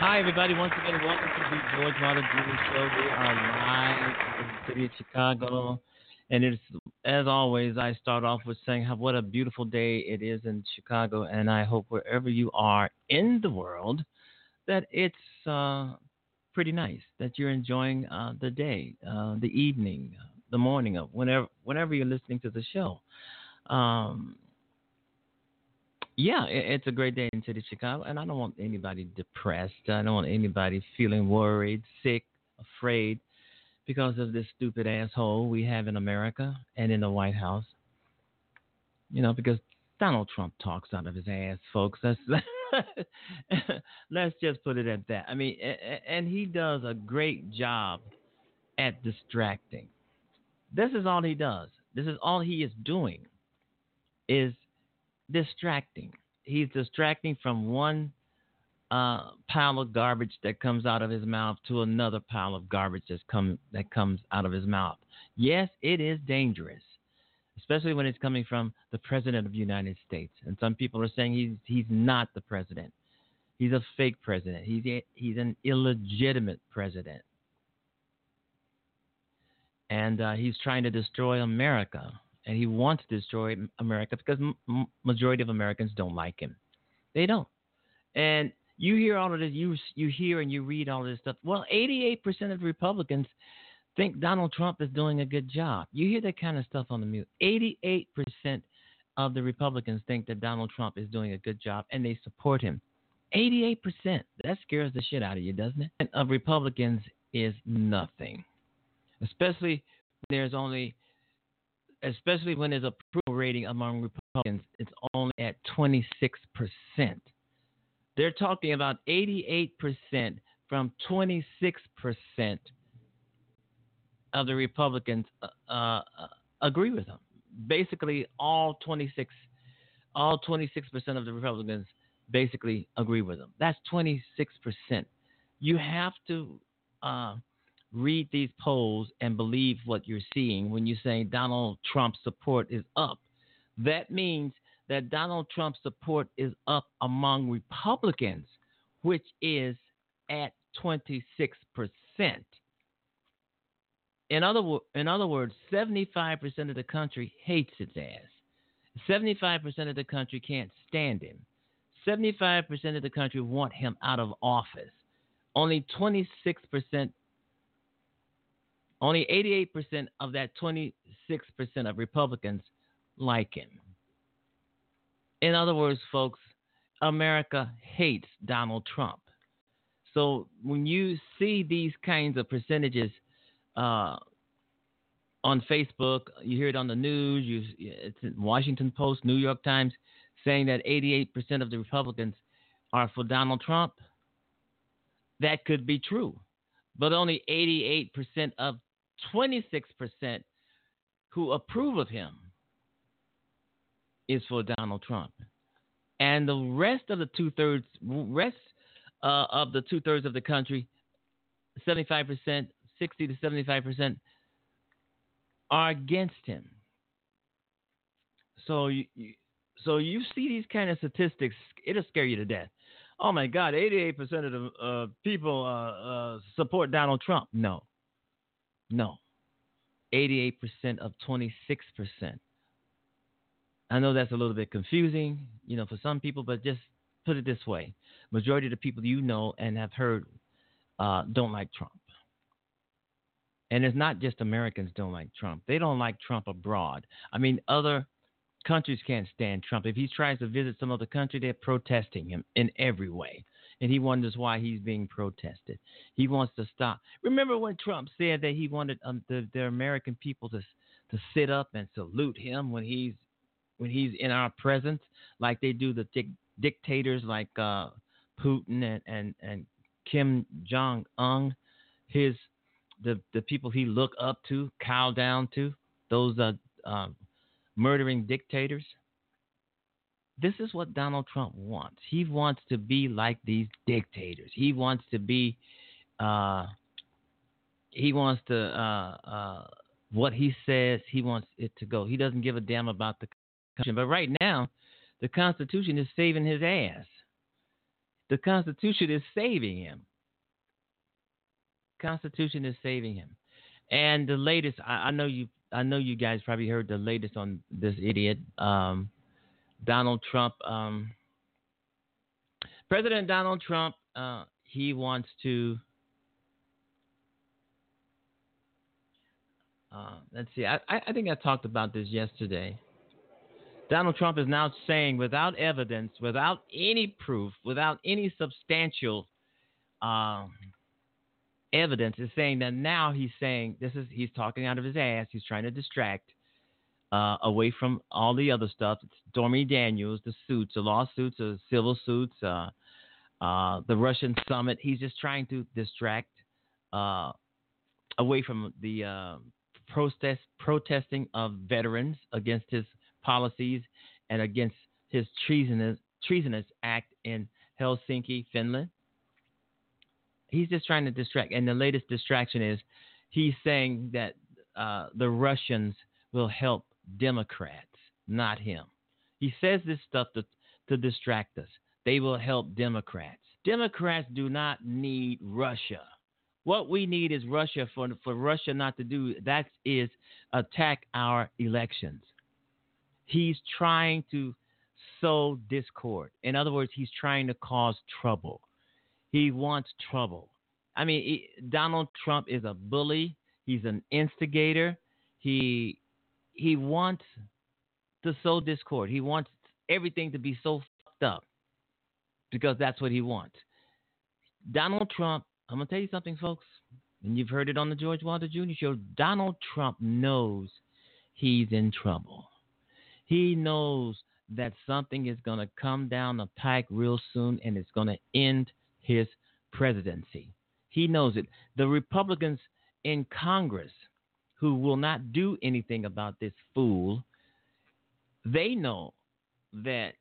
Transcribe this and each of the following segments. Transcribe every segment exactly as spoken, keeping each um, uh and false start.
Hi, everybody. Once again, welcome to the George Wilder Junior Show. We are live in the city of Chicago. And it's, as always, I start off with saying how, what a beautiful day it is in Chicago. And I hope wherever you are in the world that it's uh, pretty nice, that you're enjoying uh, the day, uh, the evening, the morning, of whenever, whenever you're listening to the show. Um, yeah, it, it's a great day in the city of Chicago, and I don't want anybody depressed. I don't want anybody feeling worried, sick, afraid because of this stupid asshole we have in America and in the White House. You know, because Donald Trump talks out of his ass, folks. That's let's just put it at that. I mean, and he does a great job at distracting. This is all he does. This is all he is doing is distracting. He's distracting from one uh, pile of garbage that comes out of his mouth to another pile of garbage that's come that comes out of his mouth. Yes, it is dangerous, especially when it's coming from the president of the United States. And some people are saying he's he's not the president. He's a fake president. He's a, he's an illegitimate president, and uh, he's trying to destroy America. And he wants to destroy America because m- majority of Americans don't like him. They don't. And you hear all of this, you you hear and you read all of this stuff. Well, eighty-eight percent of the Republicans think Donald Trump is doing a good job. You hear that kind of stuff on the news. eighty-eight percent of the Republicans think that Donald Trump is doing a good job, and they support him. eighty-eight percent. That scares the shit out of you, doesn't it? And of Republicans is nothing, especially when there's only, especially when there's approval rating among Republicans, it's only at twenty-six percent. They're talking about eighty-eight percent from twenty-six percent of the Republicans uh, uh, agree with them. Basically, all twenty-six, all twenty-six percent of the Republicans basically agree with them. That's twenty-six percent. You have to uh, read these polls and believe what you're seeing when you're saying Donald Trump's support is up. That means that Donald Trump's support is up among Republicans, which is at twenty-six percent. In other, wo- in other words, seventy-five percent of the country hates his ass. seventy-five percent of the country can't stand him. seventy-five percent of the country want him out of office. Only twenty-six percent, only eighty-eight percent of that twenty-six percent of Republicans like him. In other words, folks, America hates Donald Trump. So when you see these kinds of percentages uh, on Facebook, you hear it on the news, you, it's in Washington Post, New York Times, saying that eighty-eight percent of the Republicans are for Donald Trump, that could be true. But only eighty-eight percent of twenty-six percent who approve of him is for Donald Trump. And the rest of the two-thirds, rest uh, of the two-thirds of the country, seventy-five percent, sixty to seventy-five percent, are against him. So you, you, so you see these kind of statistics, it'll scare you to death. Oh my God, eighty-eight percent of the uh, people uh, uh, support Donald Trump. No, no, eighty-eight percent of twenty-six percent. I know that's a little bit confusing, you know, for some people, but just put it this way: majority of the people you know and have heard uh, don't like Trump. And it's not just Americans don't like Trump. They don't like Trump abroad. I mean, other countries can't stand Trump. If he tries to visit some other country, they're protesting him in every way. And he wonders why he's being protested. He wants to stop. Remember when Trump said that he wanted um, the, the American people to to sit up and salute him when he's when he's in our presence, like they do the dic- dictators like uh, Putin and, and, and Kim Jong Un, his the the people he look up to, cow down to, those uh, uh, murdering dictators. This is what Donald Trump wants. He wants to be like these dictators. He wants to be. Uh, he wants to. Uh, uh, what he says, he wants it to go. He doesn't give a damn about the Constitution. But right now, the Constitution is saving his ass. The Constitution is saving him. Constitution is saving him. And the latest, I, I know you, I know you guys probably heard the latest on this idiot, um, Donald Trump. Um, President Donald Trump, uh, he wants to. Uh, let's see. I, I think I talked about this yesterday. Donald Trump is now saying, without evidence, without any proof, without any substantial uh, evidence, is saying that now he's saying this is he's talking out of his ass. He's trying to distract uh, away from all the other stuff. It's Stormy Daniels, the suits, the lawsuits, the civil suits, uh, uh, the Russian summit. He's just trying to distract uh, away from the uh, protest protesting of veterans against his policies and against his treasonous treasonous act in Helsinki, Finland. He's just trying to distract. And the latest distraction is he's saying that uh, the Russians will help Democrats, not him. He says this stuff to, to distract us. They will help Democrats. Democrats do not need Russia. What we need is Russia for, for Russia not to do that is attack our elections. He's trying to sow discord. In other words, he's trying to cause trouble. He wants trouble. I mean, he, Donald Trump is a bully. He's an instigator. He he wants to sow discord. He wants everything to be so fucked up because that's what he wants. Donald Trump, I'm going to tell you something, folks, and you've heard it on the George Wilder Junior Show. Donald Trump knows he's in trouble. He knows that something is going to come down the pike real soon and it's going to end his presidency. He knows it. The Republicans in Congress who will not do anything about this fool, they know that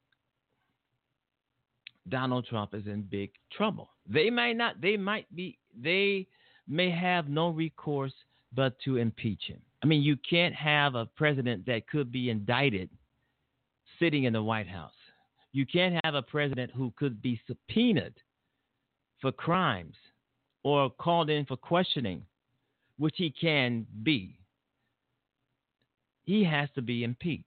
Donald Trump is in big trouble. They might not, they might be, they may have no recourse but to impeach him. I mean, you can't have a president that could be indicted sitting in the White House. You can't have a president who could be subpoenaed for crimes or called in for questioning, which he can be. He has to be impeached.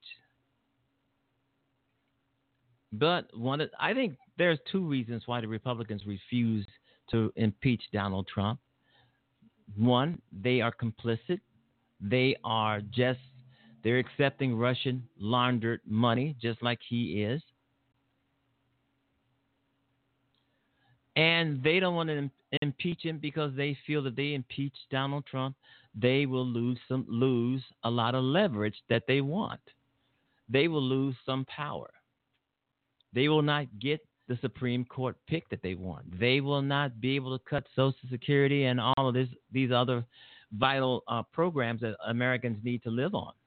But one, of, I think there's two reasons why the Republicans refuse to impeach Donald Trump. One, they are complicit. They are just, they're accepting Russian laundered money just like he is. And they don't want to im- impeach him because they feel that they impeach Donald Trump, they will lose some lose a lot of leverage that they want. They will lose some power. They will not get the Supreme Court pick that they want. They will not be able to cut Social Security and all of this, these other vital uh, programs that Americans need to live on.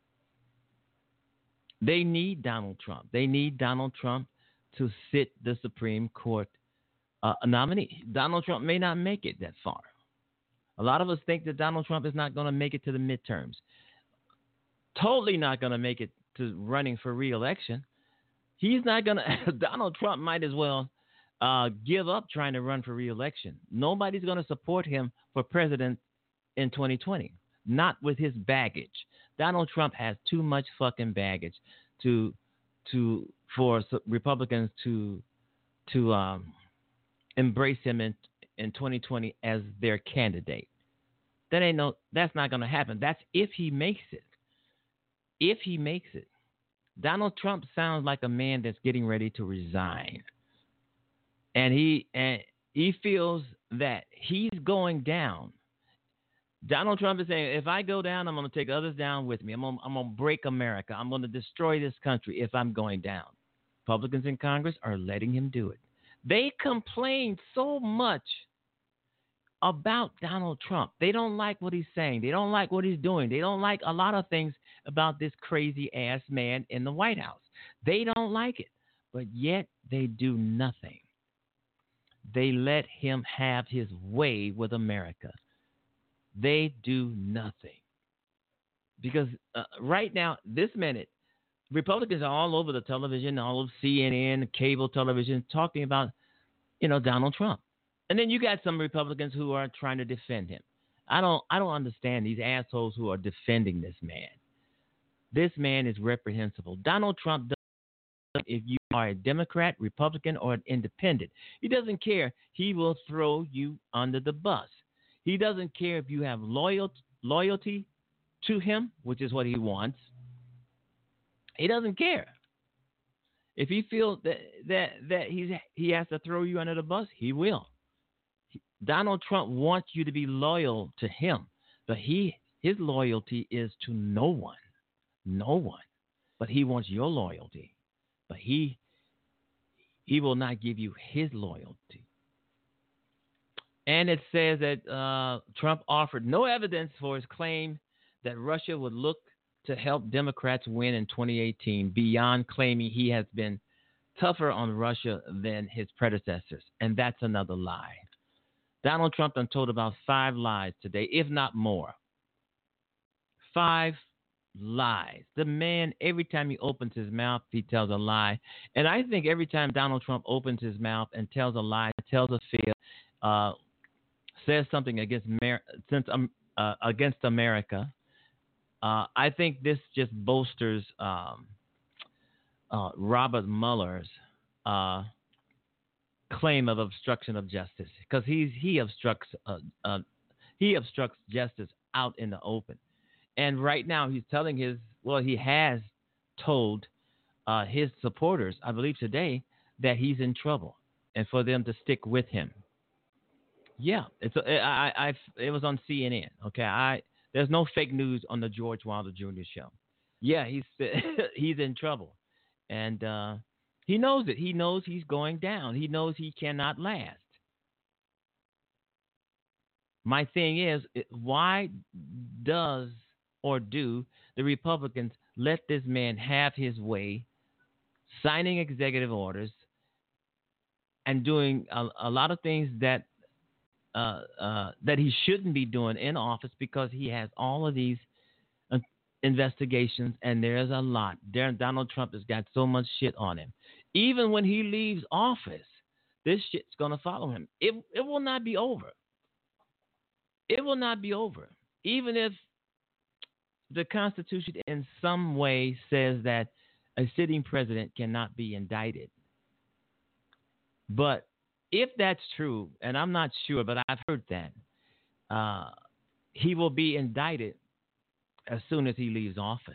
They need Donald Trump. They need Donald Trump to sit the Supreme Court uh, nominee. Donald Trump may not make it that far. A lot of us think that Donald Trump is not going to make it to the midterms. Totally not going to make it to running for re-election. He's not going to – Donald Trump might as well uh, give up trying to run for re-election. Nobody's going to support him for president in twenty twenty, not with his baggage. Donald Trump has too much fucking baggage to to for Republicans to to um, embrace him in in twenty twenty as their candidate. That ain't no. That's not going to happen. That's if he makes it. If he makes it. Donald Trump sounds like a man that's getting ready to resign, and he and he feels that he's going down. Donald Trump is saying, if I go down, I'm going to take others down with me. I'm going, I'm going to break America. I'm going to destroy this country if I'm going down. Republicans in Congress are letting him do it. They complain so much about Donald Trump. They don't like what he's saying. They don't like what he's doing. They don't like a lot of things about this crazy ass man in the White House. They don't like it, but yet they do nothing. They let him have his way with America. They do nothing. Because uh, right now, this minute, Republicans are all over the television, all of C N N, cable television, talking about You know, Donald Trump. And then you got some Republicans who are trying to defend him. I don't I don't understand these assholes who are defending this man. This man is reprehensible. Donald Trump doesn't, if you are a Democrat, Republican, or an independent, he doesn't care. He will throw you under the bus. He doesn't care if you have loyal, loyalty to him, which is what he wants. He doesn't care. If he feels that that that he's he has to throw you under the bus, he will. Donald Trump wants you to be loyal to him, but he his loyalty is to no one, no one. But he wants your loyalty, but he he will not give you his loyalty. And it says that uh, Trump offered no evidence for his claim that Russia would look to help Democrats win in twenty eighteen, beyond claiming he has been tougher on Russia than his predecessors. And that's another lie. Donald Trump done told about five lies today, if not more. Five lies. The man, every time he opens his mouth, he tells a lie. And I think every time Donald Trump opens his mouth and tells a lie, tells a fib, uh, says something against Mer- since um, uh, against America, uh, I think this just bolsters um, uh, Robert Mueller's uh, claim of obstruction of justice, because he's he obstructs uh, uh, he obstructs justice out in the open. And right now he's telling his well he has told uh, his supporters, I believe today, that he's in trouble and for them to stick with him. Yeah, it's a, I, I it was on C N N. Okay, I there's no fake news on the George Wilder Junior show. Yeah, he's he's in trouble, and uh, he knows it. He knows he's going down. He knows he cannot last. My thing is, why does or do the Republicans let this man have his way, signing executive orders and doing a, a lot of things that uh, uh, that he shouldn't be doing in office, because he has all of these uh, investigations, and there's a lot. There, Donald Trump has got so much shit on him. Even when he leaves office, this shit's going to follow him. It it will not be over. It will not be over. Even if the Constitution in some way says that a sitting president cannot be indicted. But if that's true, and I'm not sure, but I've heard that, uh, he will be indicted as soon as he leaves office.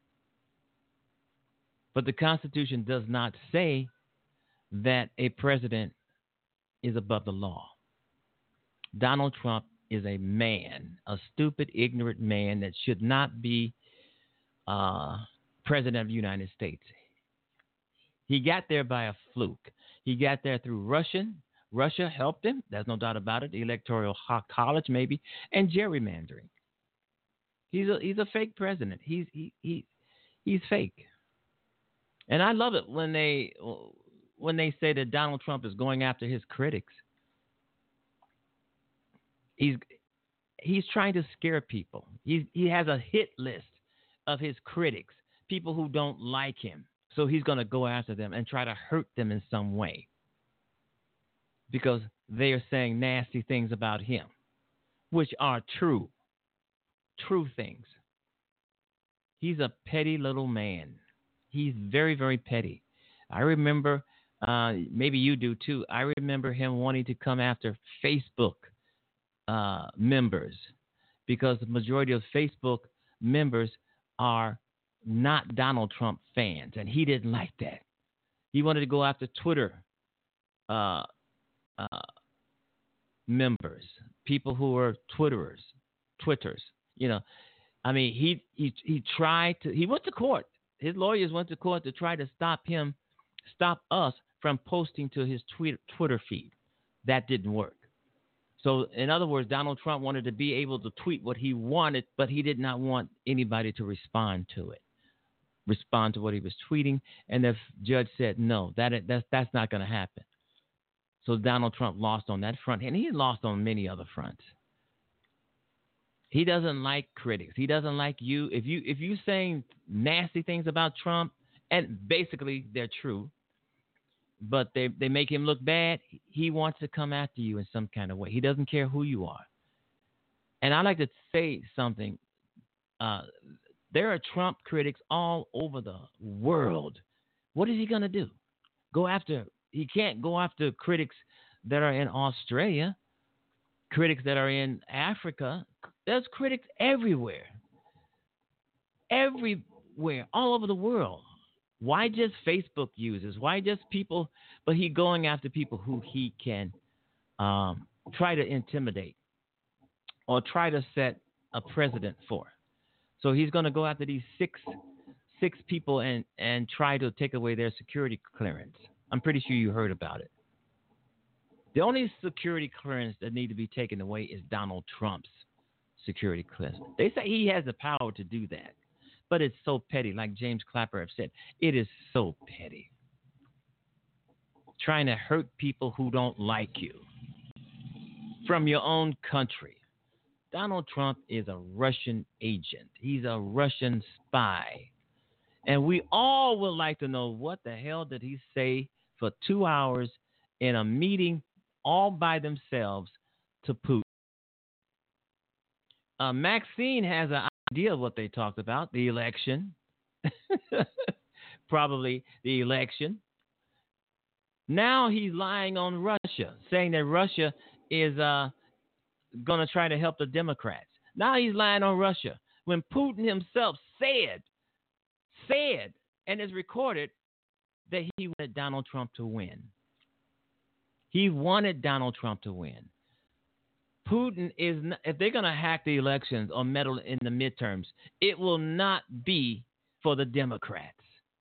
But the Constitution does not say that a president is above the law. Donald Trump is a man, a stupid, ignorant man that should not be uh, president of the United States. He got there by a fluke. He got there through Russian. Russia helped him. There's no doubt about it. The Electoral College, maybe, and gerrymandering. He's a he's a fake president. He's he, he he's fake. And I love it when they when they say that Donald Trump is going after his critics. He's he's trying to scare people. He he has a hit list of his critics, people who don't like him. So he's going to go after them and try to hurt them in some way, because they are saying nasty things about him, which are true, true things. He's a petty little man. He's very, very petty. I remember, uh, maybe you do too, I remember him wanting to come after Facebook uh, members, because the majority of Facebook members are not Donald Trump fans, and he didn't like that. He wanted to go after Twitter uh, uh, members, people who are Twitterers, Twitters. You know, I mean, he he he tried to. He went to court. His lawyers went to court to try to stop him, stop us from posting to his tweet, Twitter feed. That didn't work. So, in other words, Donald Trump wanted to be able to tweet what he wanted, but he did not want anybody to respond to it, respond to what he was tweeting. And the judge said, no, that that's, that's not going to happen. So Donald Trump lost on that front, and he lost on many other fronts. He doesn't like critics. He doesn't like you. If you if you saying nasty things about Trump, and basically they're true, but they, they make him look bad. He wants to come after you in some kind of way. He doesn't care who you are. And I like to say something. Uh, there are Trump critics all over the world. What is he going to do? Go after, he can't go after critics that are in Australia, critics that are in Africa. There's critics everywhere. Everywhere, all over the world. Why just Facebook users? Why just people? But he going after people who he can um, try to intimidate or try to set a precedent for. So he's going to go after these six six people and, and try to take away their security clearance. I'm pretty sure you heard about it. The only security clearance that need to be taken away is Donald Trump's security clearance. They say he has the power to do that, but it's so petty. Like James Clapper have said, it is so petty. Trying to hurt people who don't like you from your own country. Donald Trump is a Russian agent. He's a Russian spy. And we all would like to know, what the hell did he say for two hours in a meeting all by themselves to Putin? Uh, Maxine has an idea of what they talked about, the election. Probably the election. Now he's lying on Russia, saying that Russia is uh, going to try to help the Democrats. Now he's lying on Russia when Putin himself said, said, and is recorded that he wanted Donald Trump to win. He wanted Donald Trump to win. Putin is, not, if they're going to hack the elections or meddle in the midterms, it will not be for the Democrats.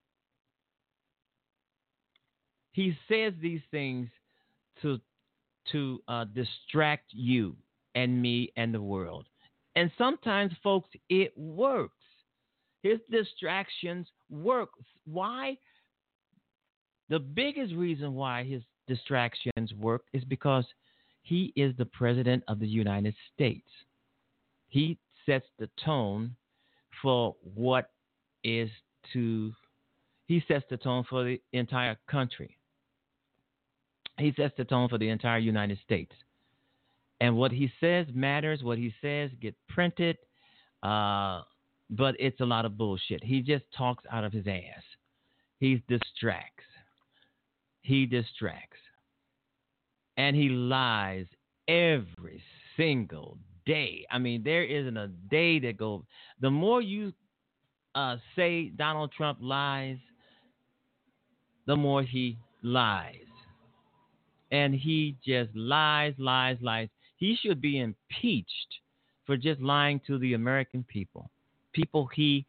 He says these things to to uh, distract you and me and the world. And sometimes, folks, it works. His distractions work. Why? The biggest reason why his distractions work is because he is the president of the United States. He sets the tone for what is to, he sets the tone for the entire country. He sets the tone for the entire United States. And what he says matters. What he says gets printed. Uh, but it's a lot of bullshit. He just talks out of his ass. He distracts. He distracts. And he lies every single day. I mean, there isn't a day that goes. The more you uh, say Donald Trump lies, the more he lies. And he just lies, lies, lies. He should be impeached for just lying to the American people, people he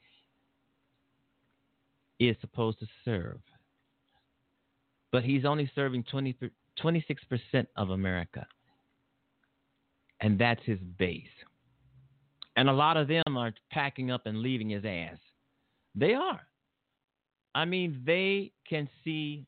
is supposed to serve. But he's only serving twenty, twenty-six percent of America. And that's his base. And a lot of them are packing up and leaving his ass. They are. I mean, they can see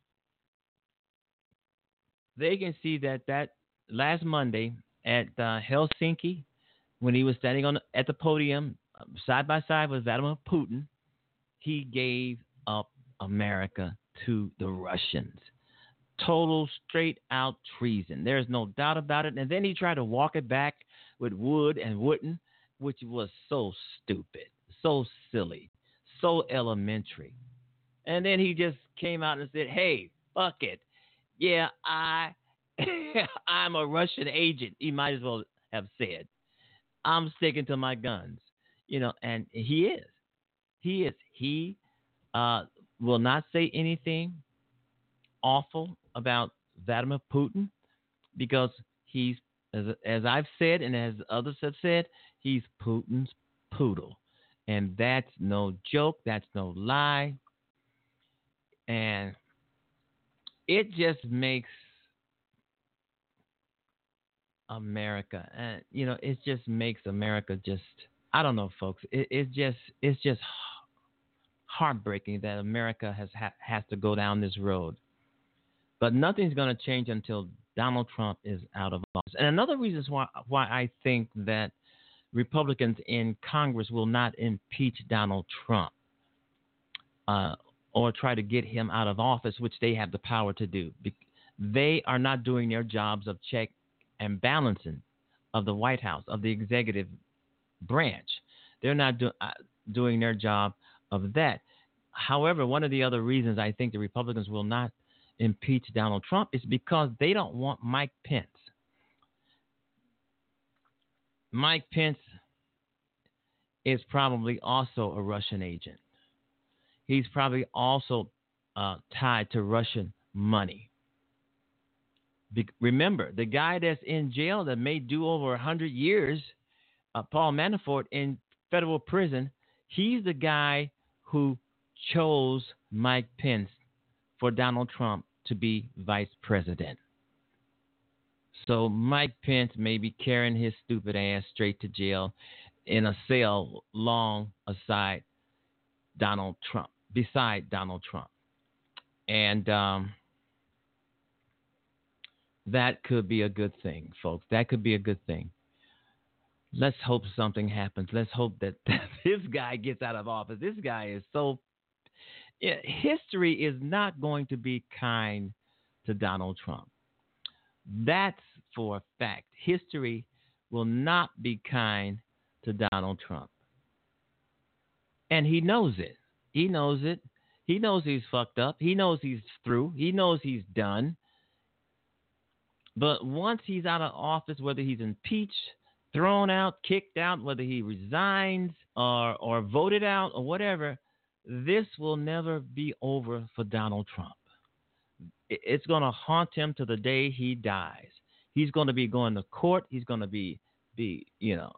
They can see that that last Monday at uh, Helsinki, when he was standing on at the podium side by side with Vladimir Putin, he gave up America to the Russians. Total straight out treason. There's no doubt about it. And then he tried to walk it back with Wood and Wooten, which was so stupid, so silly, so elementary. And then he just came out and said, hey, fuck it. Yeah, I, I'm a Russian agent. He might as well have said, I'm sticking to my guns, you know, and he is. He is. He uh, will not say anything awful about Vladimir Putin because he's, as, as I've said and as others have said, he's Putin's poodle. And that's no joke. That's no lie. And it just makes America, and you know, it just makes America just, I don't know, folks. It, it just, it's just heartbreaking that America has ha- has to go down this road. But nothing's going to change until Donald Trump is out of office. And another reason why why I think that Republicans in Congress will not impeach Donald Trump. Uh, or try to get him out of office, which they have the power to do. They are not doing their jobs of check and balancing of the White House, of the executive branch. They're not do, uh, doing their job of that. However, one of the other reasons I think the Republicans will not impeach Donald Trump is because they don't want Mike Pence. Mike Pence is probably also a Russian agent. He's probably also uh, tied to Russian money. Be- remember, the guy that's in jail that may do over one hundred years, uh, Paul Manafort, in federal prison, he's the guy who chose Mike Pence for Donald Trump to be vice president. So Mike Pence may be carrying his stupid ass straight to jail in a cell long aside Donald Trump, beside Donald Trump. And um, that could be a good thing, folks. That could be a good thing. Let's hope something happens. Let's hope that this guy gets out of office. This guy is so... Yeah, history is not going to be kind to Donald Trump. That's for a fact. History will not be kind to Donald Trump. And he knows it. He knows it. He knows he's fucked up. He knows he's through. He knows he's done. But once he's out of office, whether he's impeached, thrown out, kicked out, whether he resigns or, or voted out or whatever, this will never be over for Donald Trump. It's going to haunt him to the day he dies. He's going to be going to court. He's going to be, be you know,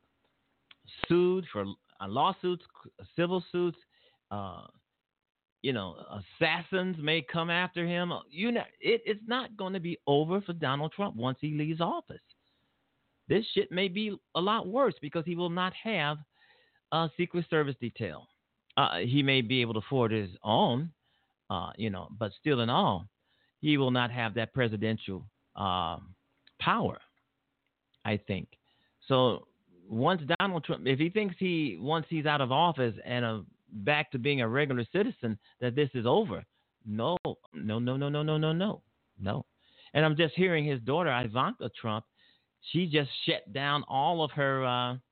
sued for uh, lawsuits, civil suits. Uh, you know, assassins may come after him. You know, it, it's not going to be over for Donald Trump once he leaves office. This shit may be a lot worse because he will not have a Secret Service detail. Uh, he may be able to afford his own, uh, you know, but still in all, he will not have that presidential uh, power, I think. So once Donald Trump, if he thinks he, once he's out of office and uh, back to being a regular citizen, that this is over, no, no, no, no, no, no, no, no, no. And I'm just hearing his daughter, Ivanka Trump, she just shut down all of her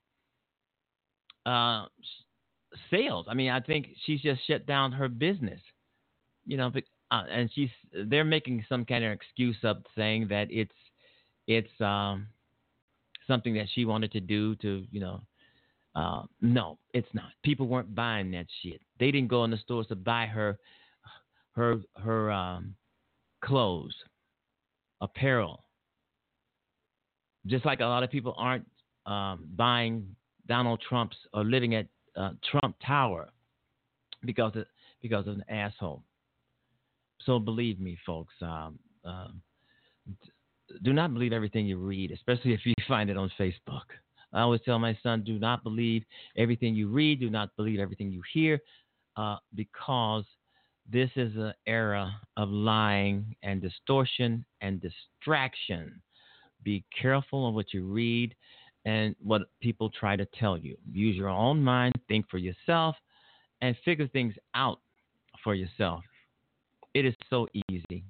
uh, uh, sales. I mean, I think she's just shut down her business, you know, uh, and she's, they're making some kind of excuse up saying that it's, it's um, something that she wanted to do to, you know, uh, no, it's not. People weren't buying that shit. They didn't go in the stores to buy her, her, her um, clothes, apparel. Just like a lot of people aren't um, buying Donald Trump's or living at uh, Trump Tower because of, because of an asshole. So believe me, folks, um, uh, do not believe everything you read, especially if you find it on Facebook. I always tell my son, do not believe everything you read. Do not believe everything you hear, uh, because this is an era of lying and distortion and distraction. Be careful of what you read and what people try to tell you. Use your own mind, think for yourself, and figure things out for yourself. It is so easy.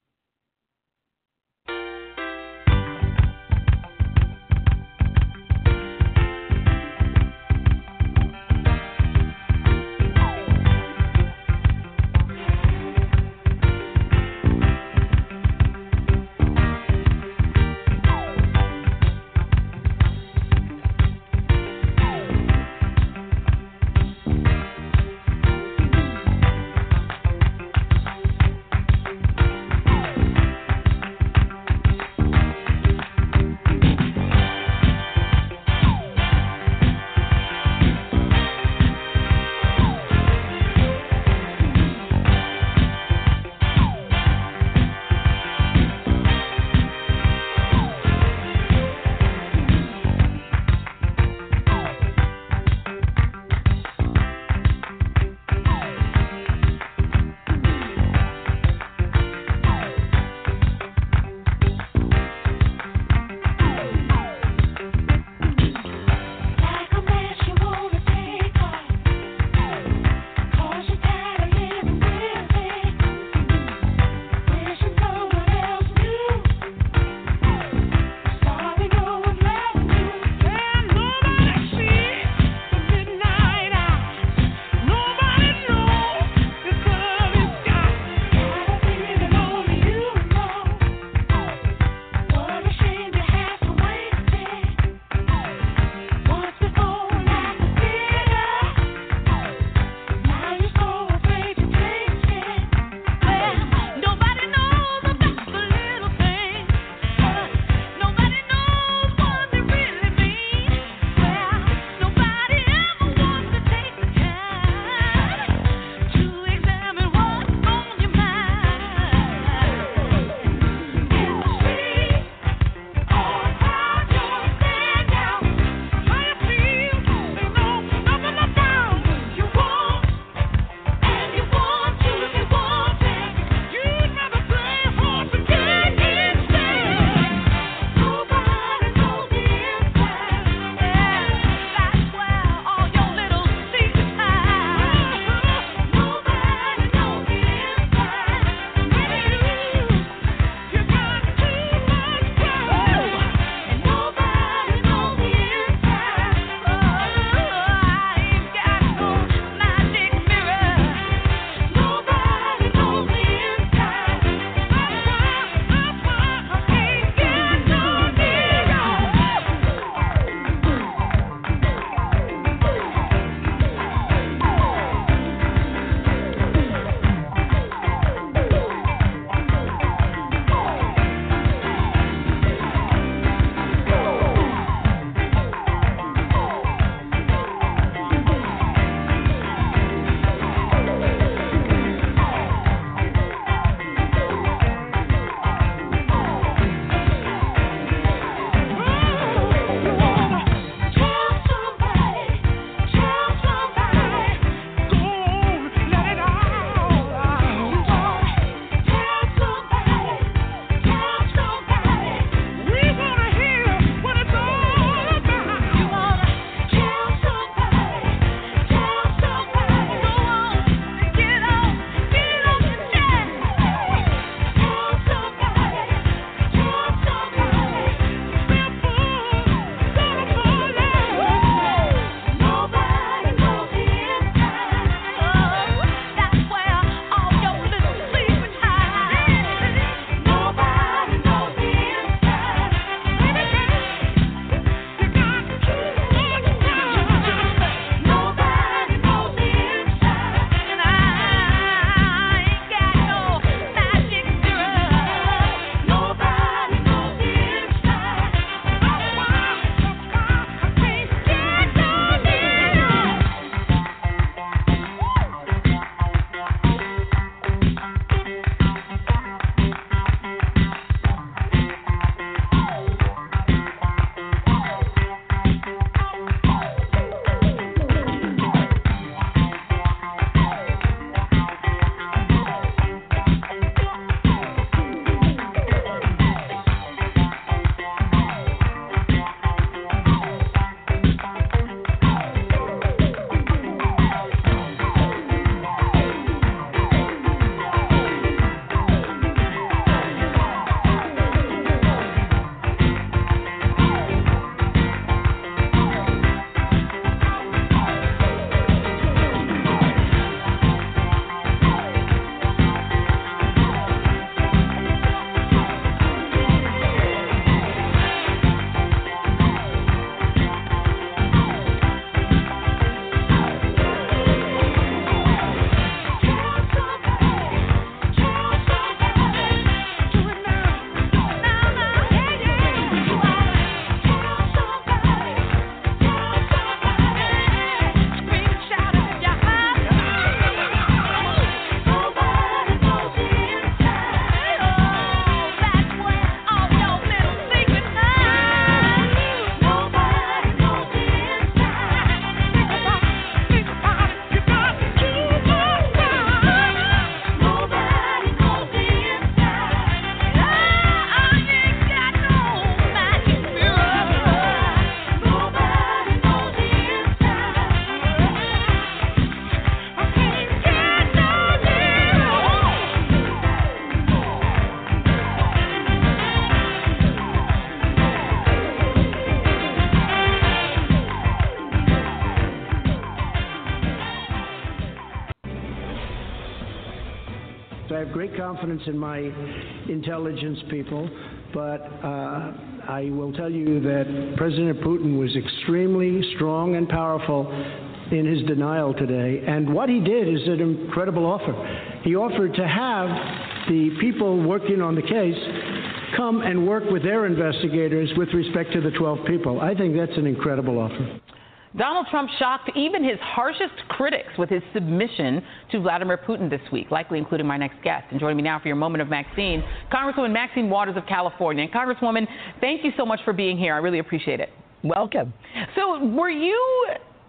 I have great confidence in my intelligence people, but uh, I will tell you that President Putin was extremely strong and powerful in his denial today. And what he did is an incredible offer. He offered to have the people working on the case come and work with their investigators with respect to the twelve people. I think that's an incredible offer. Donald Trump shocked even his harshest critics with his submission to Vladimir Putin this week, likely including my next guest. And joining me now for your moment of Maxine, Congresswoman Maxine Waters of California. And Congresswoman, thank you so much for being here. I really appreciate it. Welcome. So were you,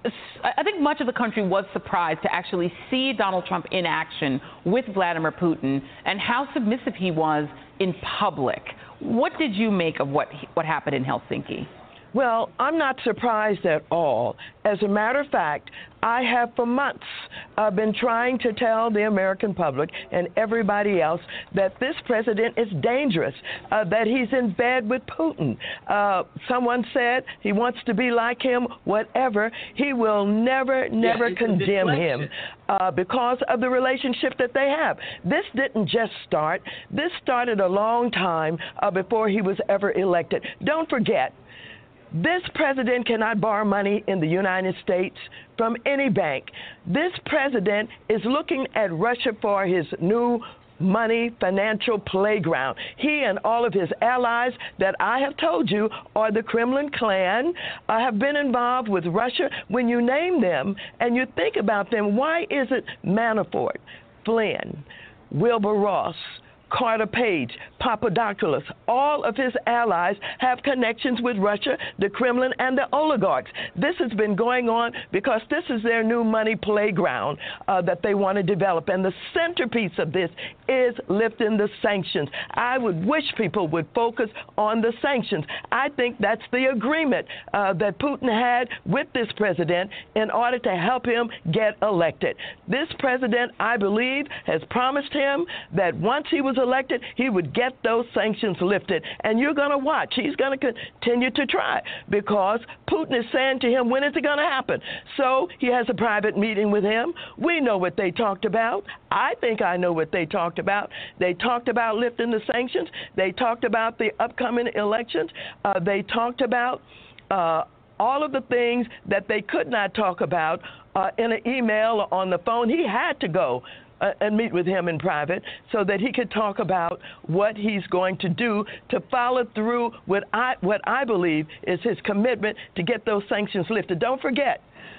I think much of the country was surprised to actually see Donald Trump in action with Vladimir Putin and how submissive he was in public. What did you make of what, what happened in Helsinki? Well, I'm not surprised at all. As a matter of fact, I have for months uh, been trying to tell the American public and everybody else that this president is dangerous, uh, that he's in bed with Putin. Uh, someone said he wants to be like him, whatever. He will never, never yeah, condemn him uh, because of the relationship that they have. This didn't just start. This started a long time uh, before he was ever elected. Don't forget, this president cannot borrow money in the United States from any bank. This president is looking at Russia for his new money financial playground. He and all of his allies that I have told you are the Kremlin clan uh, have been involved with Russia. When you name them and you think about them, why is it Manafort, Flynn, Wilbur Ross, Carter Page, Papadopoulos, all of his allies have connections with Russia, the Kremlin, and the oligarchs. This has been going on because this is their new money playground uh, that they want to develop. And the centerpiece of this is lifting the sanctions. I would wish people would focus on the sanctions. I think that's the agreement uh, that Putin had with this president in order to help him get elected. This president, I believe, has promised him that once he was elected, he would get those sanctions lifted. And you're going to watch. He's going to continue to try because Putin is saying to him, when is it going to happen? So he has a private meeting with him. We know what they talked about. I think I know what they talked about. They talked about lifting the sanctions. They talked about the upcoming elections. Uh, they talked about uh, all of the things that they could not talk about uh, in an email or on the phone. He had to go Uh, and meet with him in private so that he could talk about what he's going to do to follow through with I, what I believe is his commitment to get those sanctions lifted. Don't forget,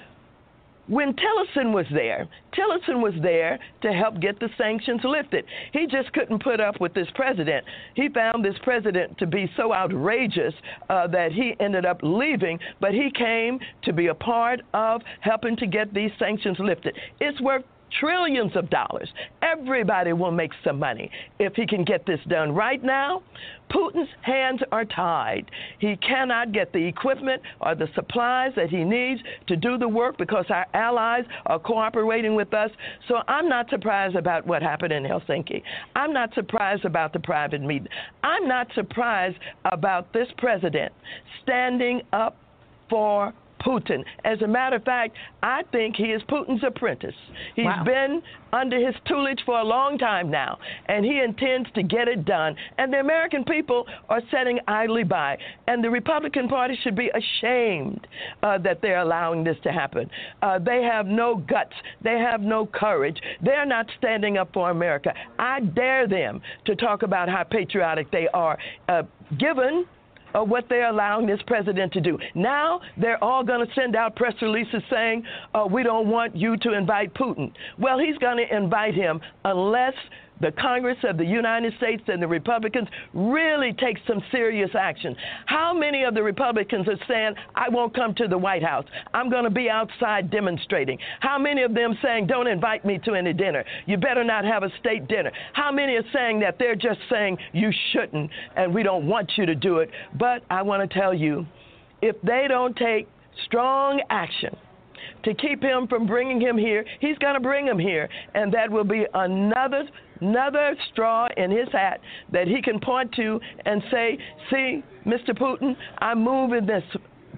when Tillerson was there, Tillerson was there to help get the sanctions lifted. He just couldn't put up with this president. He found this president to be so outrageous uh, that he ended up leaving, but he came to be a part of helping to get these sanctions lifted. It's worth trillions of dollars. Everybody will make some money if he can get this done. Right now, Putin's hands are tied. He cannot get the equipment or the supplies that he needs to do the work because our allies are cooperating with us. So I'm not surprised about what happened in Helsinki. I'm not surprised about the private meeting. I'm not surprised about this president standing up for Putin. As a matter of fact, I think he is Putin's apprentice. He's wow. been under his tutelage for a long time now, and he intends to get it done. And the American people are sitting idly by. And the Republican Party should be ashamed uh, that they're allowing this to happen. Uh, they have no guts. They have no courage. They're not standing up for America. I dare them to talk about how patriotic they are, uh, given Uh, what they're allowing this president to do. Now they're all going to send out press releases saying, uh, we don't want you to invite Putin. Well, he's going to invite him unless the Congress of the United States and the Republicans really take some serious action. How many of the Republicans are saying, I won't come to the White House. I'm going to be outside demonstrating? How many of them saying, don't invite me to any dinner? You better not have a state dinner. How many are saying that they're just saying you shouldn't and we don't want you to do it? But I want to tell you, if they don't take strong action to keep him from bringing him here, he's going to bring him here, and that will be another another straw in his hat that he can point to and say, see, Mister Putin, I'm moving this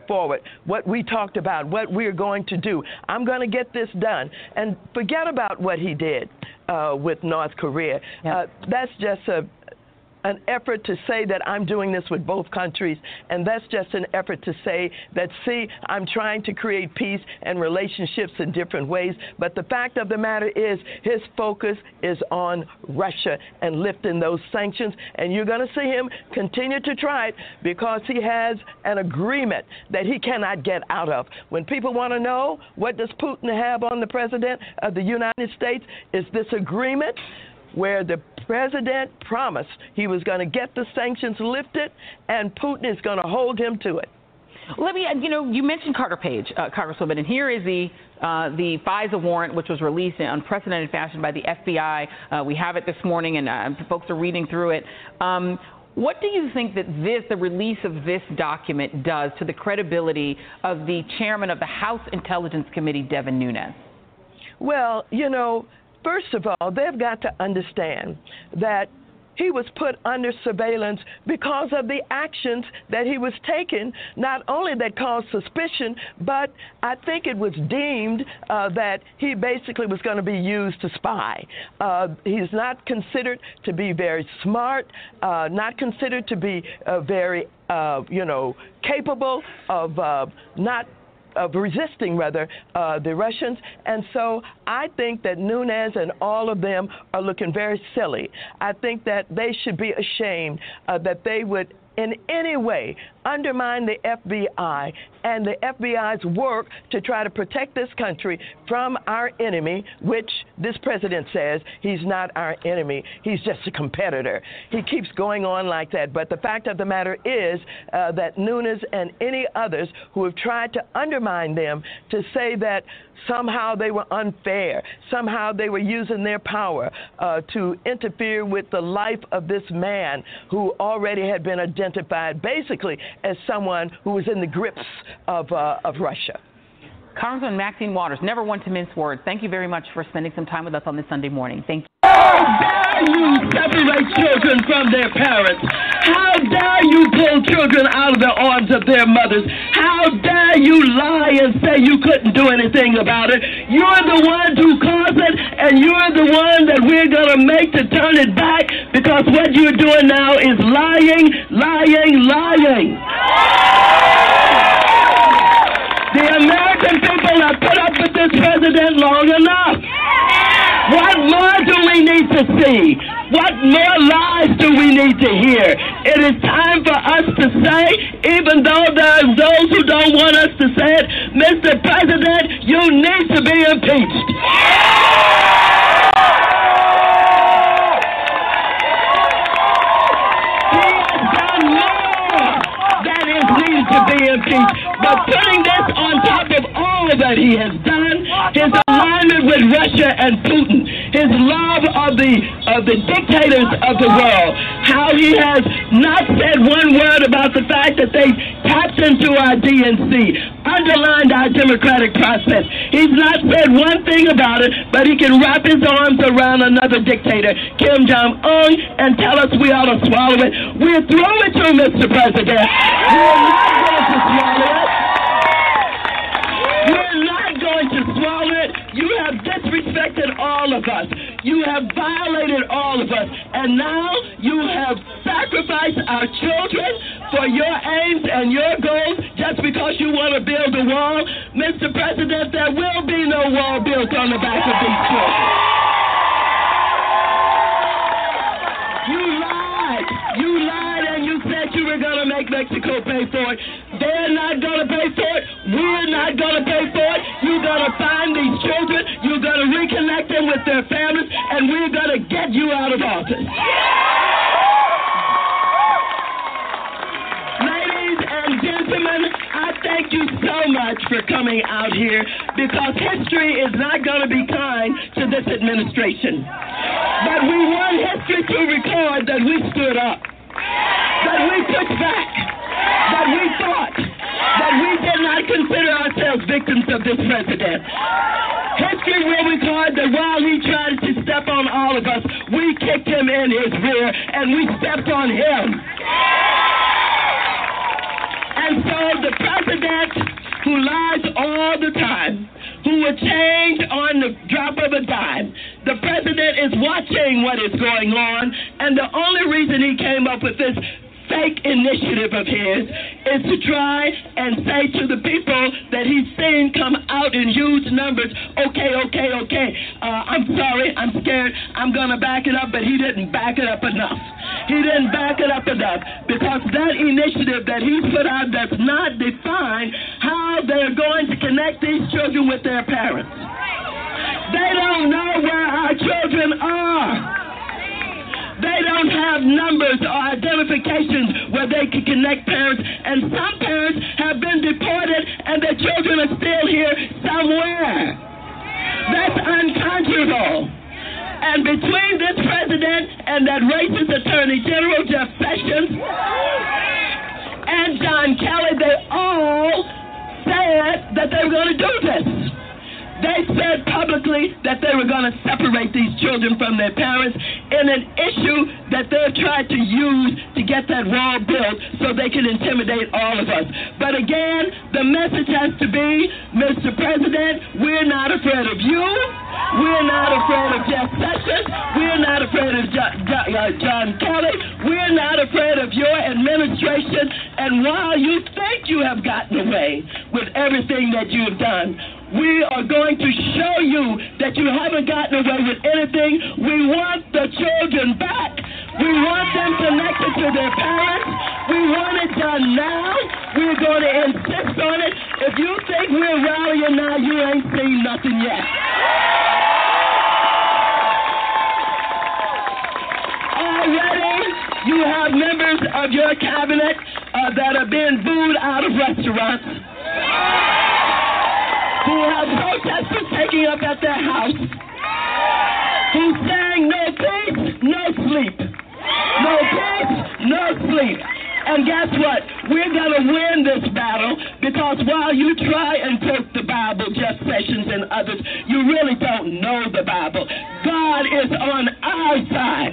forward what we talked about, what we're going to do. I'm going to get this done. And forget about what he did uh, with North Korea. Yep. Uh, that's just a an effort to say that I'm doing this with both countries, and that's just an effort to say that, see, I'm trying to create peace and relationships in different ways, but the fact of the matter is his focus is on Russia and lifting those sanctions, and you're going to see him continue to try it because he has an agreement that he cannot get out of. When people want to know what does Putin have on the president of the United States, is this agreement where the president promised he was going to get the sanctions lifted, and Putin is going to hold him to it. Let me, you know, you mentioned Carter Page, uh, Congresswoman, and here is the uh, the FISA warrant, which was released in unprecedented fashion by the F B I. Uh, we have it this morning, and uh, folks are reading through it. Um, What do you think that this, the release of this document, does to the credibility of the chairman of the House Intelligence Committee, Devin Nunes? Well, you know, first of all, they've got to understand that he was put under surveillance because of the actions that he was taking, not only that caused suspicion, but I think it was deemed uh, that he basically was going to be used to spy. Uh, he's not considered to be very smart, uh, not considered to be uh, very, uh, you know, capable of uh, not of resisting, rather, uh, the Russians. And so I think that Nunes and all of them are looking very silly. I think that they should be ashamed uh, that they would in any way undermine the F B I and the F B I's work to try to protect this country from our enemy, which this president says he's not our enemy. He's just a competitor. He keeps going on like that. But the fact of the matter is uh, that Nunes and any others who have tried to undermine them to say that somehow they were unfair, somehow they were using their power uh, to interfere with the life of this man who already had been identified basically as someone who was in the grips of, uh, of Russia. Congresswoman Maxine Waters, never one to mince words. Thank you very much for spending some time with us on this Sunday morning. Thank you. How dare you separate children from their parents? How dare you pull children out of the arms of their mothers? How dare you lie and say you couldn't do anything about it? You're the ones who caused it, and you're the one that we're going to make to turn it back, because what you're doing now is lying, lying, lying. The American people have put up with this president long enough. What more do we need to see? What more lies do we need to hear? It is time for us to say, even though there are those who don't want us to say it, Mister President, you need to be impeached. He has done more than is needed to be impeached. But putting this on top of all that he has done, his alignment with Russia and Putin, his love of the of the dictators of the world, how he has not said one word about the fact that they tapped into our D N C, underlined our democratic process. He's not said one thing about it, but he can wrap his arms around another dictator, Kim Jong-un, and tell us we ought to swallow it. We're through with you, Mister President. We're not going to swallow it. We're not going to swallow it. You have disrespected all of us. You have violated all of us. And now you have sacrificed our children for your aims and your goals just because you want to build a wall. Mister President, there will be no wall built on the back of these children. You lied. You lied and you said you were going to make Mexico pay for it. They're not going to pay for it. We're not going to pay for it. You're going to find these children. You're going to reconnect them with their families, and we're going to get you out of office. Ladies and gentlemen, I thank you so much for coming out here, because history is not going to be kind to this administration. But we want history to record that we stood up, that we pushed back, that we fought, that we did not consider ourselves victims of this president. History will record that while he tried to step on all of us, we kicked him in his rear and we stepped on him. And so the president time, who were changed on the drop of a dime. The president is watching what is going on, and the only reason he came up with this fake initiative of his is to try and say to the people that he's seen come out in huge numbers, okay, okay, okay, uh, I'm sorry, I'm scared, I'm going to back it up, but he didn't back it up enough. He didn't back it up enough because that initiative that he's put out does not define how they're going to connect these children with their parents. They don't know where our children are. They don't have numbers or identifications where they can connect parents, and some parents have been deported and their children are still here somewhere. That's unconscionable. And between this president and that racist Attorney General, Jeff Sessions, and John Kelly, they all said that they were going to do this. They said publicly that they were going to separate these children from their parents in an issue that they've tried to use to get that wall built so they can intimidate all of us. But again, the message has to be, Mister President, we're not afraid of you. We're not afraid of Jeff Sessions. We're not afraid of John, John Kelly. We're not afraid of your administration. And while you think you have gotten away with everything that you have done, we are going to show you that you haven't gotten away with anything. We want the children back. We want them connected to their parents. We want it done now. We're going to insist on it. If you think we're rallying now, you ain't seen nothing yet. Already, you have members of your cabinet uh, that are being booed out of restaurants, who have protesters taking up at their house, who's saying no peace, no sleep. No peace, no sleep. And guess what? We're going to win this battle because while you try and quote the Bible, Jeff Sessions and others, you really don't know the Bible. God is on our side.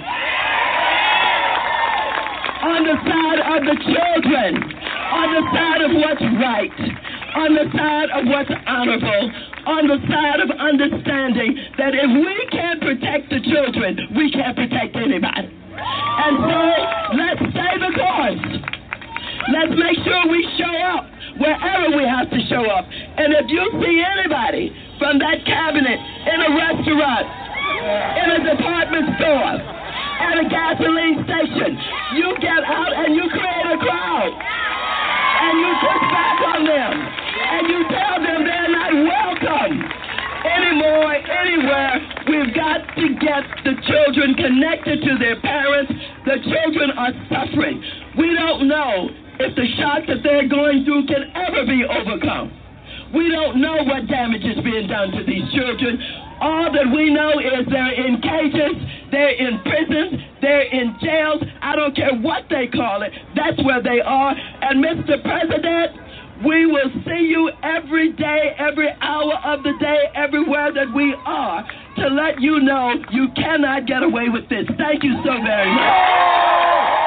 On the side of the children. On the side of what's right. On the side of what's honorable, on the side of understanding that if we can't protect the children, we can't protect anybody. And so, let's stay the course. Let's make sure we show up wherever we have to show up. And if you see anybody from that cabinet in a restaurant, in a department store, at a gasoline station, you get out and you create a crowd. And you push back on them. And you tell them they're not welcome anymore, anywhere. We've got to get the children connected to their parents. The children are suffering. We don't know if the shock that they're going through can ever be overcome. We don't know what damage is being done to these children. All that we know is they're in cages, they're in prisons, they're in jails. I don't care what they call it. That's where they are. And Mister President, we will see you every day, every hour of the day, everywhere that we are, to let you know you cannot get away with this. Thank you so very much.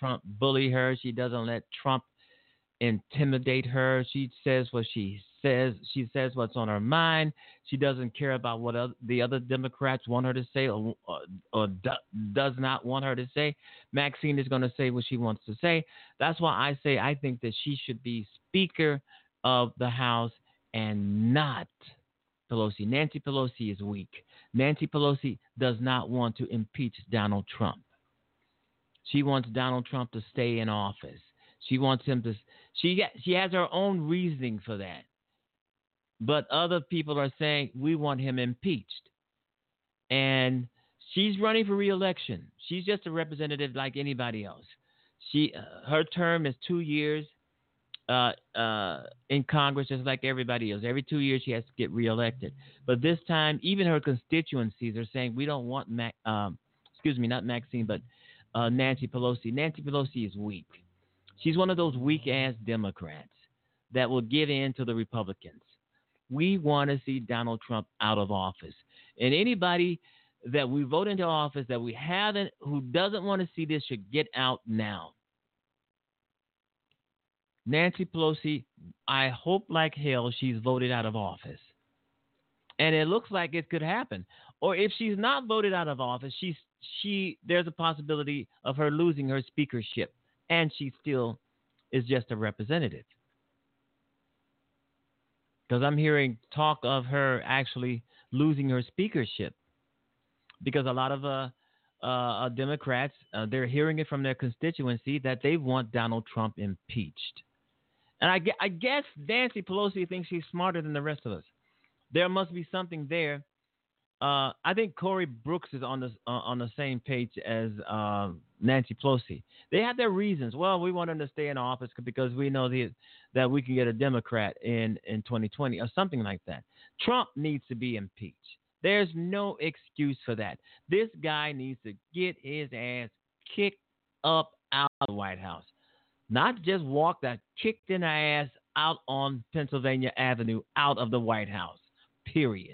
Trump bully her. She doesn't let Trump intimidate her. She says what she says. She says what's on her mind. She doesn't care about what other, the other Democrats want her to say or, or, or do, does not want her to say. Maxine is going to say what she wants to say. That's why I say I think that she should be Speaker of the House and not Pelosi. Nancy Pelosi is weak. Nancy Pelosi does not want to impeach Donald Trump. She wants Donald Trump to stay in office. She wants him to. She she has her own reasoning for that. But other people are saying we want him impeached, and she's running for re-election. She's just a representative like anybody else. She uh, her term is two years uh, uh, in Congress, just like everybody else. Every two years she has to get re-elected. But this time, even her constituencies are saying we don't want Mac. Um, excuse me, not Maxine, but uh, Nancy Pelosi. Nancy Pelosi is weak. She's one of those weak-ass Democrats that will give in to the Republicans. We want to see Donald Trump out of office. And anybody that we vote into office that we haven't, who doesn't want to see this, should get out now. Nancy Pelosi, I hope like hell she's voted out of office. And it looks like it could happen. Or if she's not voted out of office, she's, she there's a possibility of her losing her speakership. And she still is just a representative. Because I'm hearing talk of her actually losing her speakership. Because a lot of uh, uh, Democrats, uh, they're hearing it from their constituency that they want Donald Trump impeached. And I, I guess Nancy Pelosi thinks she's smarter than the rest of us. There must be something there. Uh, I think Cory Brooks is on the uh, on the same page as uh, Nancy Pelosi. They have their reasons. Well, we want him to stay in office because we know the, that we can get a Democrat in, in twenty twenty or something like that. Trump needs to be impeached. There's no excuse for that. This guy needs to get his ass kicked up out of the White House. Not just walk that kicked in the ass out on Pennsylvania Avenue out of the White House, period.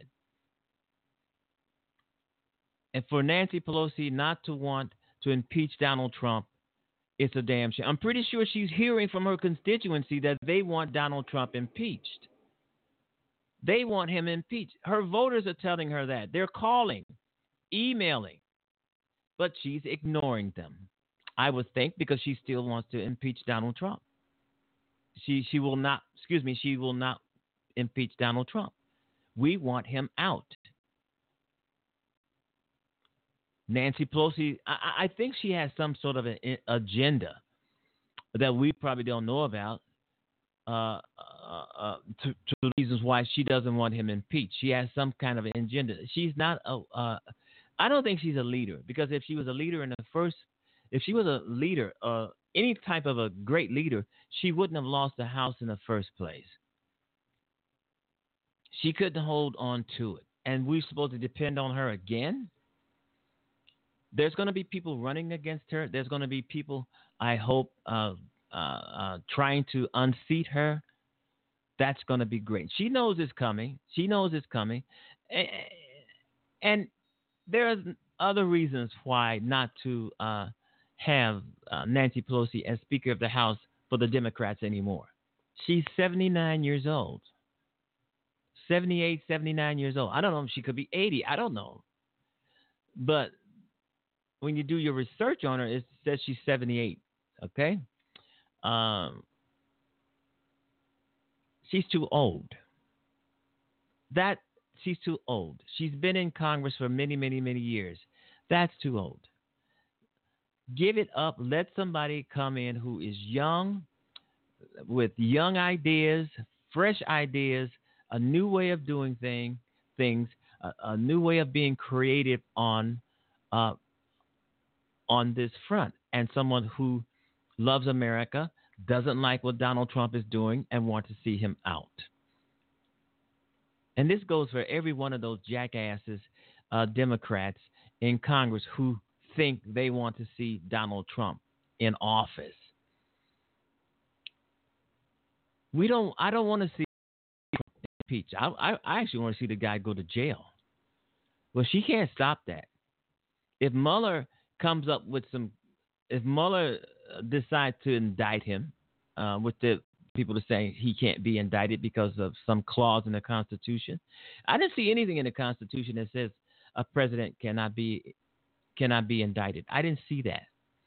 And for Nancy Pelosi not to want to impeach Donald Trump, it's a damn shame. I'm pretty sure she's hearing from her constituency that they want Donald Trump impeached. They want him impeached. Her voters are telling her that. They're calling, emailing, but she's ignoring them. I would think because she still wants to impeach Donald Trump. She she will not, excuse me, she will not impeach Donald Trump. We want him out. Nancy Pelosi, I, I think she has some sort of an agenda that we probably don't know about uh, uh, uh, to, to the reasons why she doesn't want him impeached. She has some kind of an agenda. She's not a, uh, I don't think she's a leader, because if she was a leader in the first, if she was a leader, uh, any type of a great leader, she wouldn't have lost the House in the first place. She couldn't hold on to it. And we're supposed to depend on her again? There's going to be people running against her. There's going to be people, I hope, uh, uh, uh, trying to unseat her. That's going to be great. She knows it's coming. She knows it's coming. And, and there are other reasons why not to uh, have uh, Nancy Pelosi as Speaker of the House for the Democrats anymore. She's seventy-nine years old. seventy-eight, seventy-nine years old. I don't know if she could be eighty. I don't know. But when you do your research on her, it says she's seventy-eight. Okay? Um, she's too old. That she's too old. She's been in Congress for many, many, many years. That's too old. Give it up. Let somebody come in who is young, with young ideas, fresh ideas, a new way of doing thing, things, a, a new way of being creative on uh, on this front, and someone who loves America, doesn't like what Donald Trump is doing, and wants to see him out. And this goes for every one of those jackasses, uh, Democrats in Congress who think they want to see Donald Trump in office. We don't. I don't want to see impeached. I, I, I actually want to see the guy go to jail. Well, she can't stop that. If Mueller comes up with some, if Mueller decide to indict him, uh, with the people to say he can't be indicted because of some clause in the Constitution. I didn't see anything in the Constitution that says a president cannot be cannot be indicted. I didn't see that.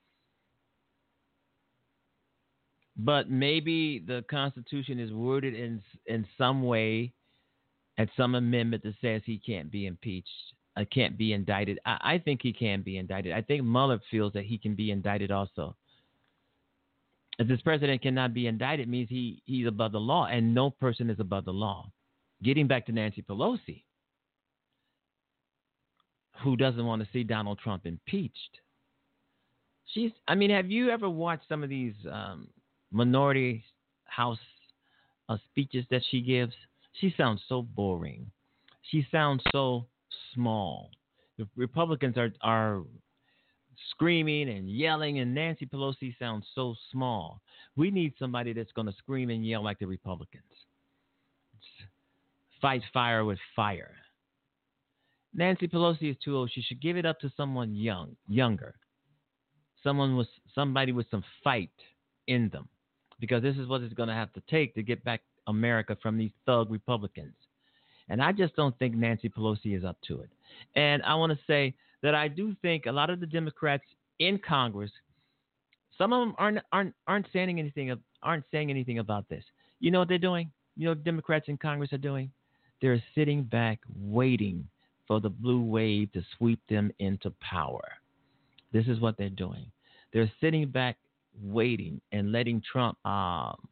But maybe the Constitution is worded in in some way, at some amendment that says he can't be impeached, uh, can't be indicted. I, I think he can be indicted. I think Mueller feels that he can be indicted also. If this president cannot be indicted, it means he, he's above the law, and no person is above the law. Getting back to Nancy Pelosi, who doesn't want to see Donald Trump impeached. She's, I mean, have you ever watched some of these um, minority house uh, speeches that she gives? She sounds so boring. She sounds so small. The Republicans are are screaming and yelling, and Nancy Pelosi sounds so small. We need somebody that's going to scream and yell like the Republicans. Fight fire with fire. Nancy Pelosi is too old. She should give it up to someone young, younger. Someone with somebody with some fight in them, because this is what it's going to have to take to get back America from these thug Republicans. And I just don't think Nancy Pelosi is up to it. And I want to say that I do think a lot of the Democrats in Congress, some of them aren't aren't aren't saying anything aren't saying anything about this. You know what they're doing? You know what Democrats in Congress are doing? They're sitting back waiting for the blue wave to sweep them into power. This is what they're doing. They're sitting back waiting and letting Trump um,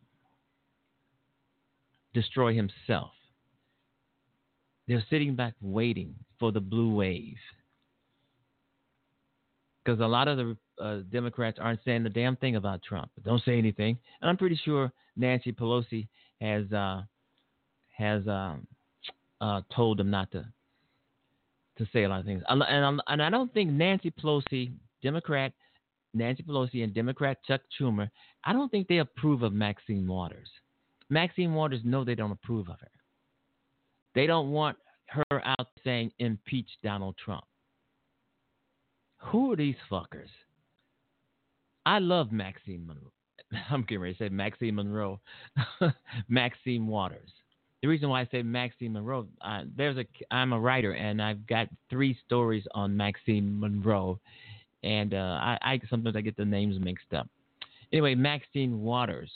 destroy himself. They're sitting back waiting for the blue wave. Because a lot of the uh, Democrats aren't saying the damn thing about Trump. Don't say anything. And I'm pretty sure Nancy Pelosi has uh, has um, uh, told them not to to say a lot of things. And, and, and I don't think Nancy Pelosi, Democrat Nancy Pelosi and Democrat Chuck Schumer, I don't think they approve of Maxine Waters. Maxine Waters know they don't approve of her. They don't want her out saying impeach Donald Trump. Who are these fuckers? I love Maxine Monroe. I'm getting ready to say Maxine Monroe. Maxine Waters. The reason why I say Maxine Monroe, uh, there's a, I'm a writer, and I've got three stories on Maxine Monroe, and uh, I, I sometimes I get the names mixed up. Anyway, Maxine Waters.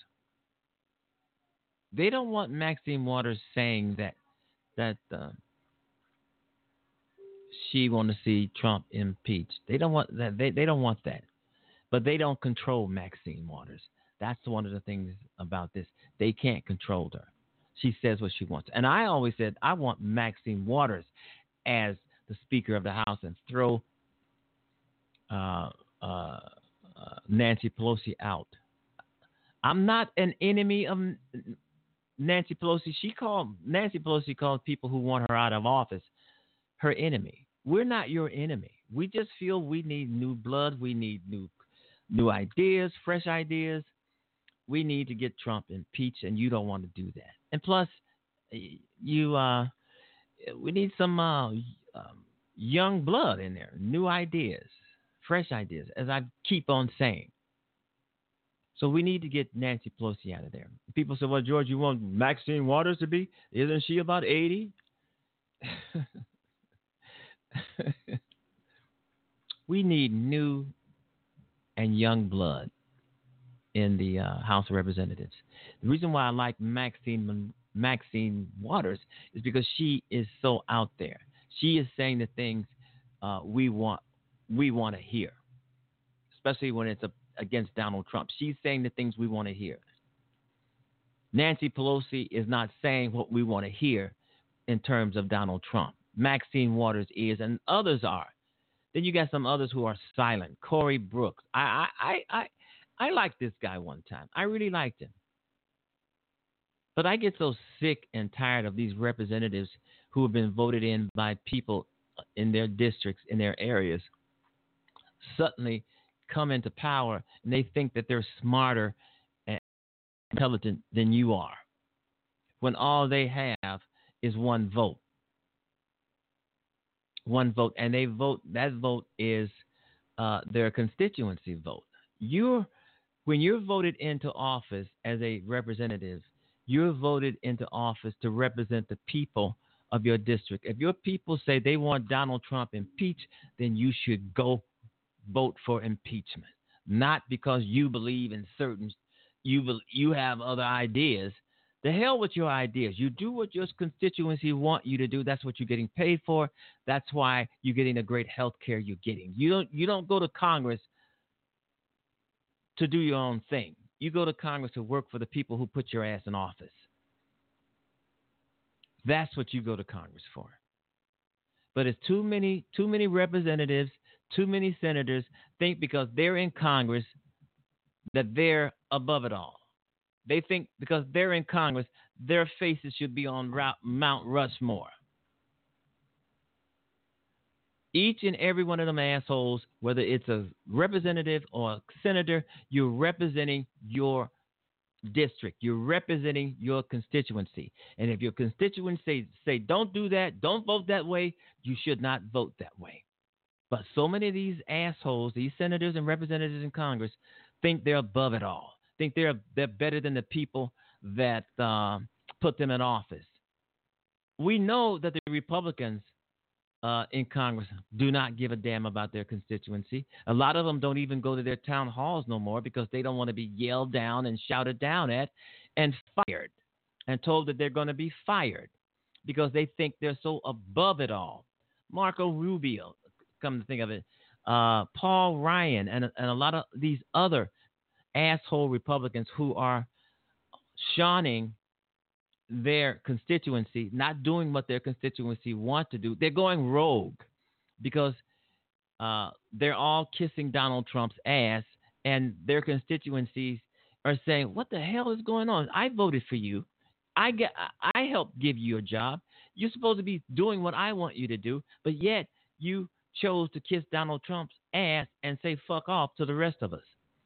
They don't want Maxine Waters saying that that uh, she want to see Trump impeached. They don't want that. They they don't want that. But they don't control Maxine Waters. That's one of the things about this. They can't control her. She says what she wants. And I always said I want Maxine Waters as the Speaker of the House and throw uh, uh, uh, Nancy Pelosi out. I'm not an enemy of Nancy Pelosi. She called Nancy Pelosi called people who want her out of office her enemy. We're not your enemy. We just feel we need new blood. We need new new ideas, fresh ideas. We need to get Trump impeached, and you don't want to do that. And plus, you uh, we need some uh, um, young blood in there, new ideas, fresh ideas, as I keep on saying. So we need to get Nancy Pelosi out of there. People say, well, George, you want Maxine Waters to be? Isn't she about eighty? We need new and young blood in the uh, House of Representatives. The reason why I like Maxine Maxine Waters is because she is so out there. She is saying the things uh, we want we want to hear, especially when it's a, against Donald Trump. She's saying the things we want to hear. Nancy Pelosi is not saying what we want to hear in terms of Donald Trump. Maxine Waters is, and others are. Then you got some others who are silent. Corey Brooks. I I I I, I liked this guy one time. I really liked him. But I get so sick and tired of these representatives who have been voted in by people in their districts, in their areas, suddenly come into power and they think that they're smarter and intelligent than you are, when all they have is one vote. One vote, and they vote. That vote is uh, their constituency vote. You're When you're voted into office as a representative, you're voted into office to represent the people of your district. If your people say they want Donald Trump impeached, then you should go vote for impeachment, not because you believe in certain, you you have other ideas. The hell with your ideas. You do what your constituency want you to do. That's what you're getting paid for. That's why you're getting the great health care you're getting. You don't you don't go to Congress to do your own thing. You go to Congress to work for the people who put your ass in office. That's what you go to Congress for. But it's too many too many representatives, too many senators think because they're in Congress that they're above it all. They think because they're in Congress, their faces should be on Mount Rushmore. Each and every one of them assholes, whether it's a representative or a senator, you're representing your district. You're representing your constituency. And if your constituents say, say, don't do that, don't vote that way, you should not vote that way. But so many of these assholes, these senators and representatives in Congress, think they're above it all. Think they're they're better than the people that uh, put them in office. We know that the Republicans uh, in Congress do not give a damn about their constituency. A lot of them don't even go to their town halls no more because they don't want to be yelled down and shouted down at and fired and told that they're going to be fired because they think they're so above it all. Marco Rubio, come to think of it, uh, Paul Ryan, and, and a lot of these other asshole Republicans who are shunning their constituency, not doing what their constituency want to do. They're going rogue because uh, they're all kissing Donald Trump's ass, and their constituencies are saying, "What the hell is going on? I voted for you. I get, I helped give you a job. You're supposed to be doing what I want you to do, but yet you chose to kiss Donald Trump's ass and say fuck off to the rest of us."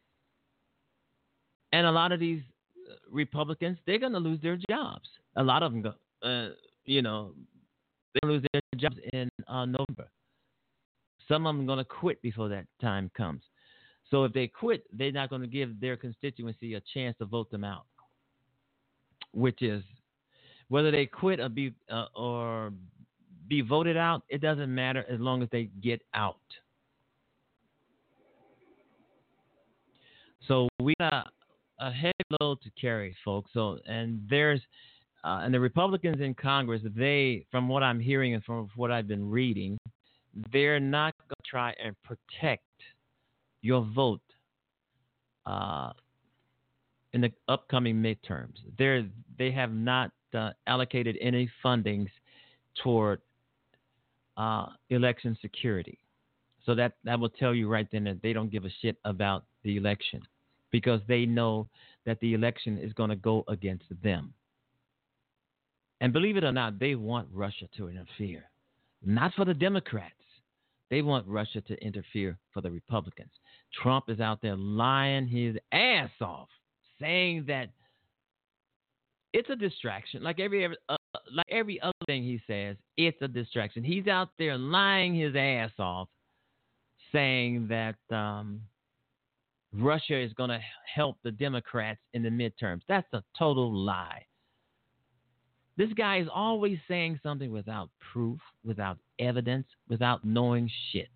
And a lot of these Republicans, they're going to lose their jobs. A lot of them, go, uh, you know, they're going to lose their jobs in uh, November. Some of them are going to quit before that time comes. So if they quit, they're not going to give their constituency a chance to vote them out, which is whether they quit or be uh, or be voted out, it doesn't matter as long as they get out. So we got a heavy load to carry, folks. So, and there's, uh, and the Republicans in Congress, they, from what I'm hearing and from what I've been reading, they're not going to try and protect your vote uh, in the upcoming midterms. They're, they have not uh, allocated any fundings toward uh, election security. So that, that will tell you right then that they don't give a shit about the election, because they know that the election is going to go against them. And believe it or not, they want Russia to interfere. Not for the Democrats. They want Russia to interfere for the Republicans. Trump is out there lying his ass off, saying that it's a distraction. Like every, every uh, like every other thing he says, it's a distraction. He's out there lying his ass off, saying that um, Russia is going to help the Democrats in the midterms. That's a total lie. This guy is always saying something without proof, without evidence, without knowing shit.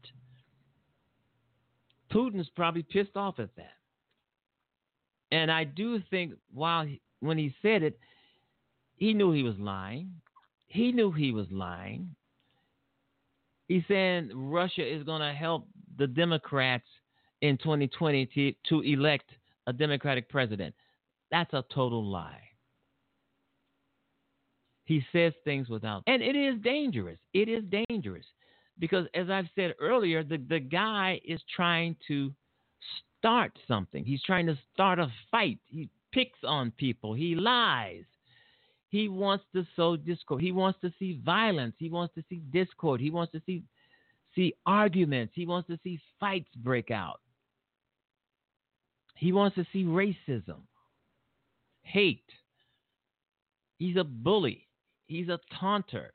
Putin's probably pissed off at that. And I do think while he, when he said it, he knew he was lying. He knew he was lying. He's saying Russia is going to help the Democrats in twenty twenty to, to elect a Democratic president. That's a total lie. He says things without, and it is dangerous. It is dangerous because, as I've said earlier, the, the guy is trying to start something. He's trying to start a fight. He picks on people. He lies. He wants to sow discord. He wants to see violence. He wants to see discord. He wants to see see arguments. He wants to see fights break out. He wants to see racism, hate. He's a bully. He's a taunter.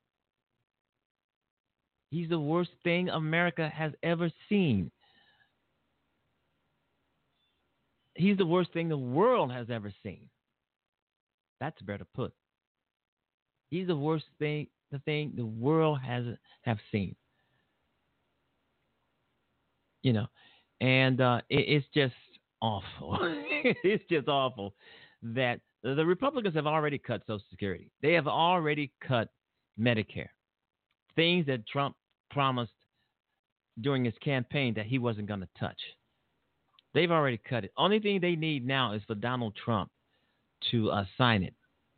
He's the worst thing America has ever seen. he's the worst thing the world has ever seen. That's better put. He's the worst thing, the thing the world has have seen. You know, and uh, it, it's just awful. It's just awful that the Republicans have already cut Social Security. They have already cut Medicare. Things that Trump promised during his campaign that he wasn't going to touch. They've already cut it. Only thing they need now is for Donald Trump to uh, sign it.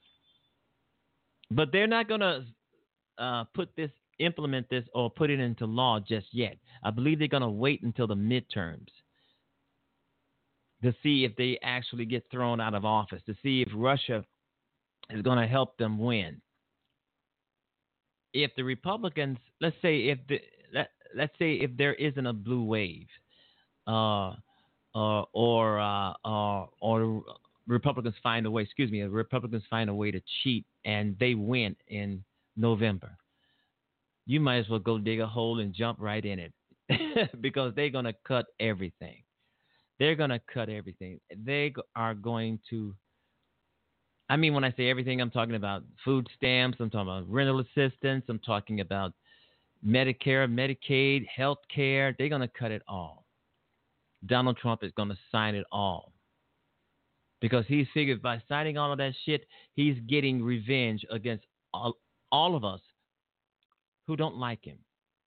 But they're not going to uh, put this, implement this, or put it into law just yet. I believe they're going to wait until the midterms to see if they actually get thrown out of office, to see if Russia is going to help them win. If the Republicans, let's say if the let, let's say if there isn't a blue wave, uh, uh, or uh, uh, or Republicans find a way, excuse me, Republicans find a way to cheat and they win in November, you might as well go dig a hole and jump right in it because they're going to cut everything. They're going to cut everything. They are going to, I mean, when I say everything, I'm talking about food stamps, I'm talking about rental assistance, I'm talking about Medicare, Medicaid, health care. They're going to cut it all. Donald Trump is going to sign it all. Because he figured by signing all of that shit, he's getting revenge against all, all of us who don't like him.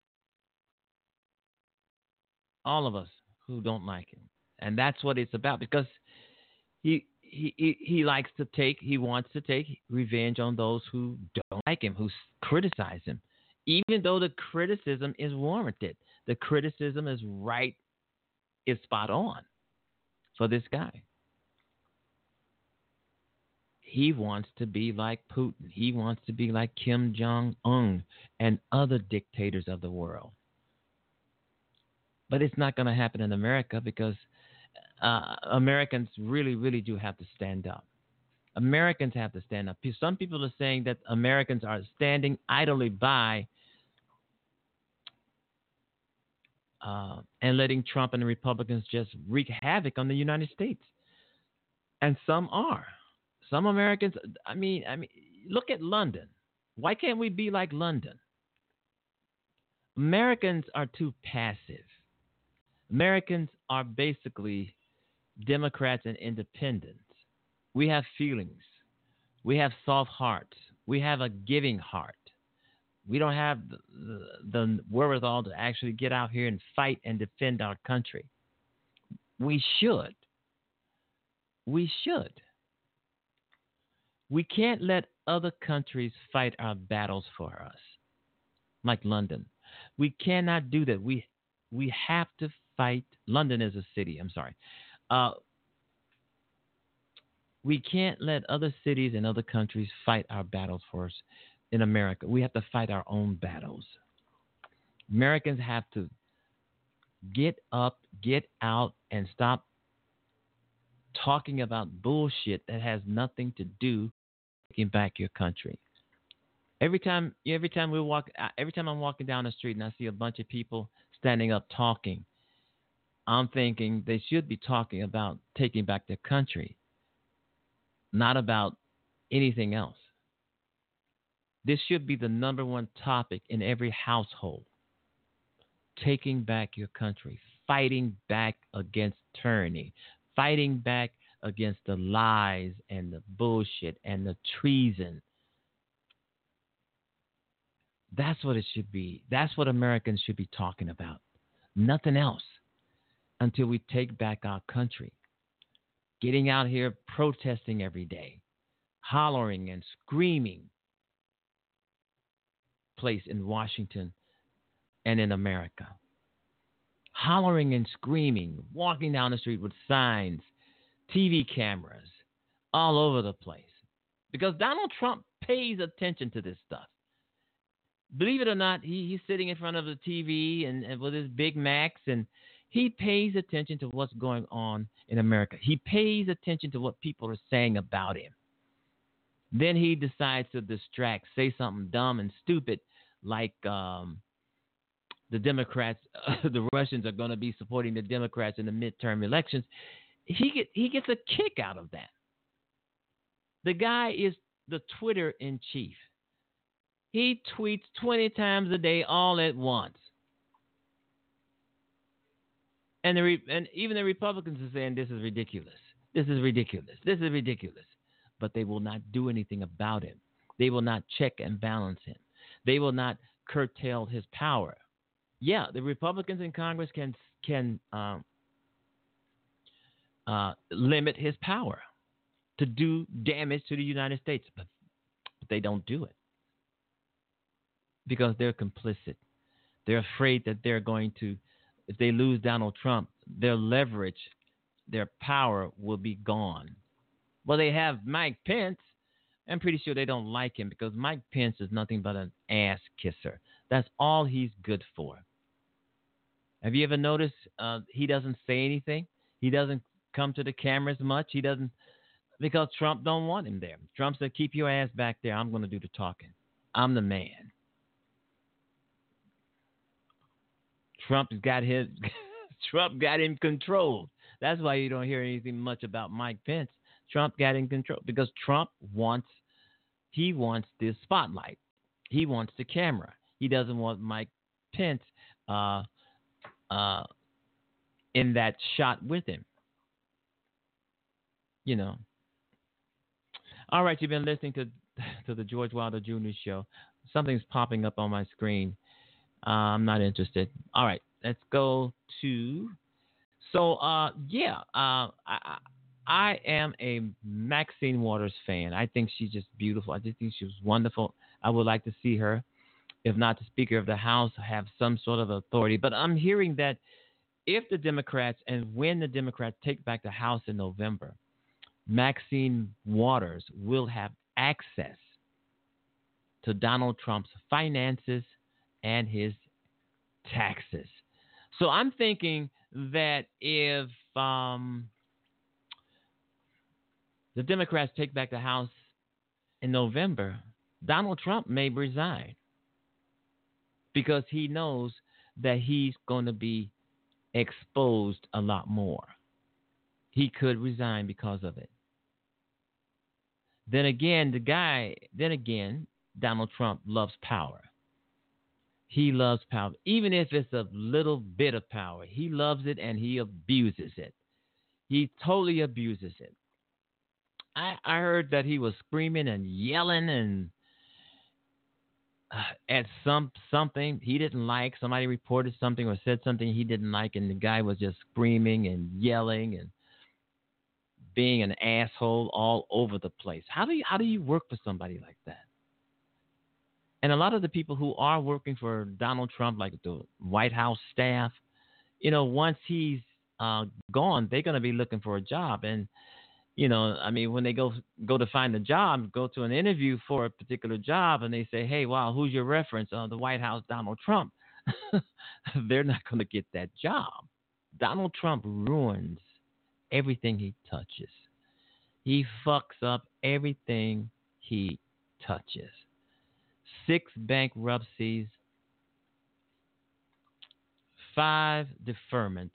All of us who don't like him. And that's what it's about, because he he he, he likes to take, he wants to take revenge on those who don't like him, who criticize him. Even though the criticism is warranted. The criticism is right, is spot on for this guy. He wants to be like Putin. He wants to be like Kim Jong-un and other dictators of the world. But it's not going to happen in America because uh, Americans really, really do have to stand up. Americans have to stand up. Some people are saying that Americans are standing idly by uh, and letting Trump and the Republicans just wreak havoc on the United States. And some are. Some Americans, I mean, I mean, look at London. Why can't we be like London? Americans are too passive. Americans are basically Democrats and independents. We have feelings. We have soft hearts. We have a giving heart. We don't have the, the, the wherewithal to actually get out here and fight and defend our country. We should. We should. We can't let other countries fight our battles for us, like London. We cannot do that. We we have to fight. London is a city. I'm sorry. Uh, we can't let other cities and other countries fight our battles for us in America. We have to fight our own battles. Americans have to get up, get out, and stop talking about bullshit that has nothing to do with taking back your country. Every time, every time we walk, every time I'm walking down the street and I see a bunch of people standing up talking, I'm thinking they should be talking about taking back their country, not about anything else. This should be the number one topic in every household. Taking back your country, fighting back against tyranny, fighting back against the lies and the bullshit and the treason. That's what it should be. That's what Americans should be talking about. Nothing else until we take back our country. Getting out here protesting every day, hollering and screaming place in Washington and in America. Hollering and screaming, walking down the street with signs, T V cameras, all over the place. Because Donald Trump pays attention to this stuff. Believe it or not, he, he's sitting in front of the T V and, and with his Big Macs, and he pays attention to what's going on in America. He pays attention to what people are saying about him. Then he decides to distract, say something dumb and stupid like um, the Democrats, uh, the Russians are going to be supporting the Democrats in the midterm elections. he get he gets a kick out of that. The guy is the Twitter in chief. He tweets twenty times a day all at once. And the re- and even the Republicans are saying this is ridiculous. This is ridiculous. This is ridiculous. But they will not do anything about it. They will not check and balance him. They will not curtail his power. Yeah, the Republicans in Congress can can um, uh, limit his power to do damage to the United States, but, but they don't do it because they're complicit. They're afraid that they're going to, if they lose Donald Trump, their leverage, their power will be gone. Well, they have Mike Pence. I'm pretty sure they don't like him because Mike Pence is nothing but an ass kisser. That's all he's good for. Have you ever noticed uh, he doesn't say anything? He doesn't come to the cameras much. He doesn't, because Trump don't want him there. Trump said, keep your ass back there. I'm going to do the talking. I'm the man. Trump's got his, Trump got him controlled. That's why you don't hear anything much about Mike Pence. Trump got in control because Trump wants, he wants the spotlight. He wants the camera. He doesn't want Mike Pence uh, uh, in that shot with him. You know. All right, you've been listening to to the George Wilder Junior Show. Something's popping up on my screen. Uh, I'm not interested. All right, let's go to. So, uh, yeah, uh, I, I am a Maxine Waters fan. I think she's just beautiful. I just think she was wonderful. I would like to see her, if not the Speaker of the House, have some sort of authority. But I'm hearing that if the Democrats and when the Democrats take back the House in November, Maxine Waters will have access to Donald Trump's finances and his taxes. So I'm thinking that if um, the Democrats take back the House in November, Donald Trump may resign because he knows that he's going to be exposed a lot more. He could resign because of it. Then again, the guy, then again, Donald Trump loves power. He loves power. Even if it's a little bit of power, he loves it and he abuses it. He totally abuses it. I, I heard that he was screaming and yelling and uh, at some something he didn't like. Somebody reported something or said something he didn't like, and the guy was just screaming and yelling and being an asshole all over the place. How do you, how do you work for somebody like that? And a lot of the people who are working for Donald Trump, like the White House staff, you know, once he's uh, gone, they're going to be looking for a job. And, you know, I mean, when they go go to find a job, go to an interview for a particular job, and they say, hey, wow, who's your reference? Uh, the White House, Donald Trump. They're not going to get that job. Donald Trump ruins everything he touches. He fucks up everything he touches. Six bankruptcies, five deferments,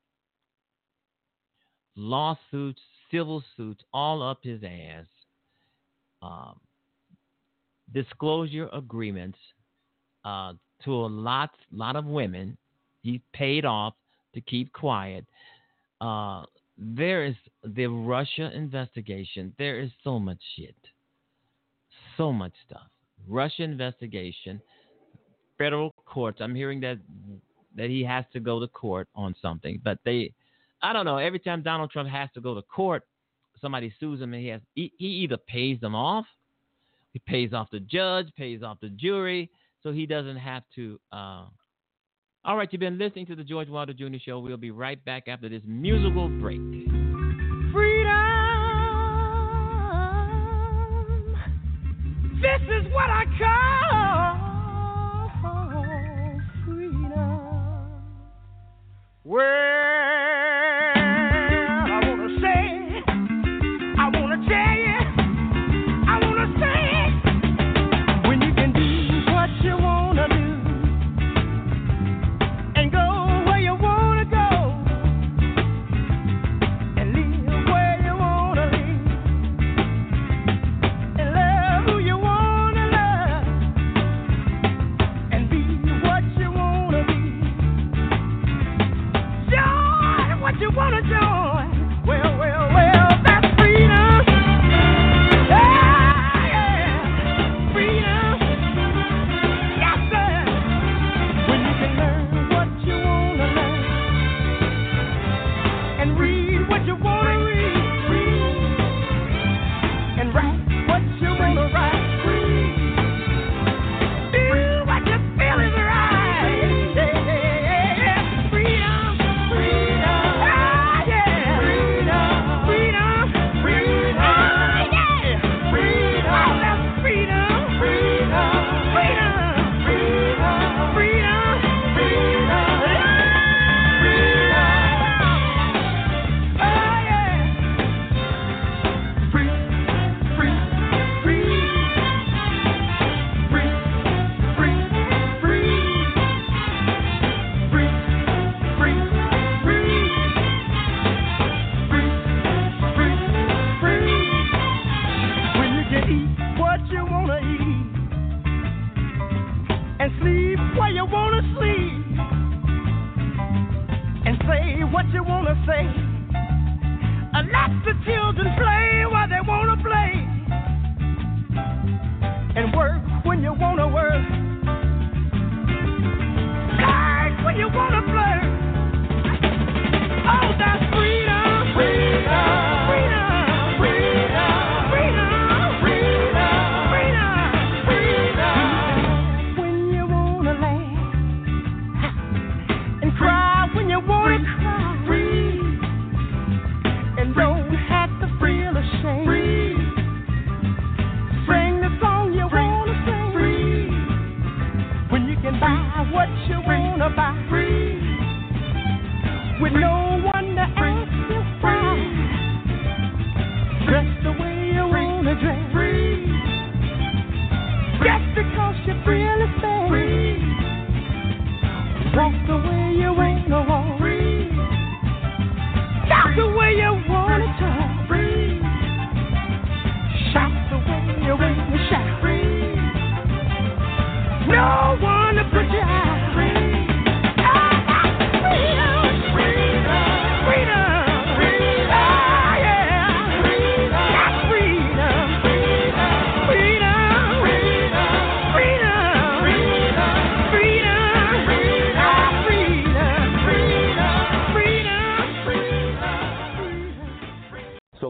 lawsuits, civil suits, all up his ass, um, disclosure agreements uh, to a lot, lot of women. He paid off to keep quiet. Uh, there is the Russia investigation. There is so much shit, so much stuff. Russia investigation, federal courts. I'm hearing that that he has to go to court on something, but they, I don't know. Every time Donald Trump has to go to court, somebody sues him, and he has he, he either pays them off, he pays off the judge, pays off the jury, so he doesn't have to. Uh... All right, you've been listening to the George Wilder Junior Show. We'll be right back after this musical break. This is what I call freedom. Well, I want to say, I want to tell you, I want to say, when you can do what you want to do and go where you want to go,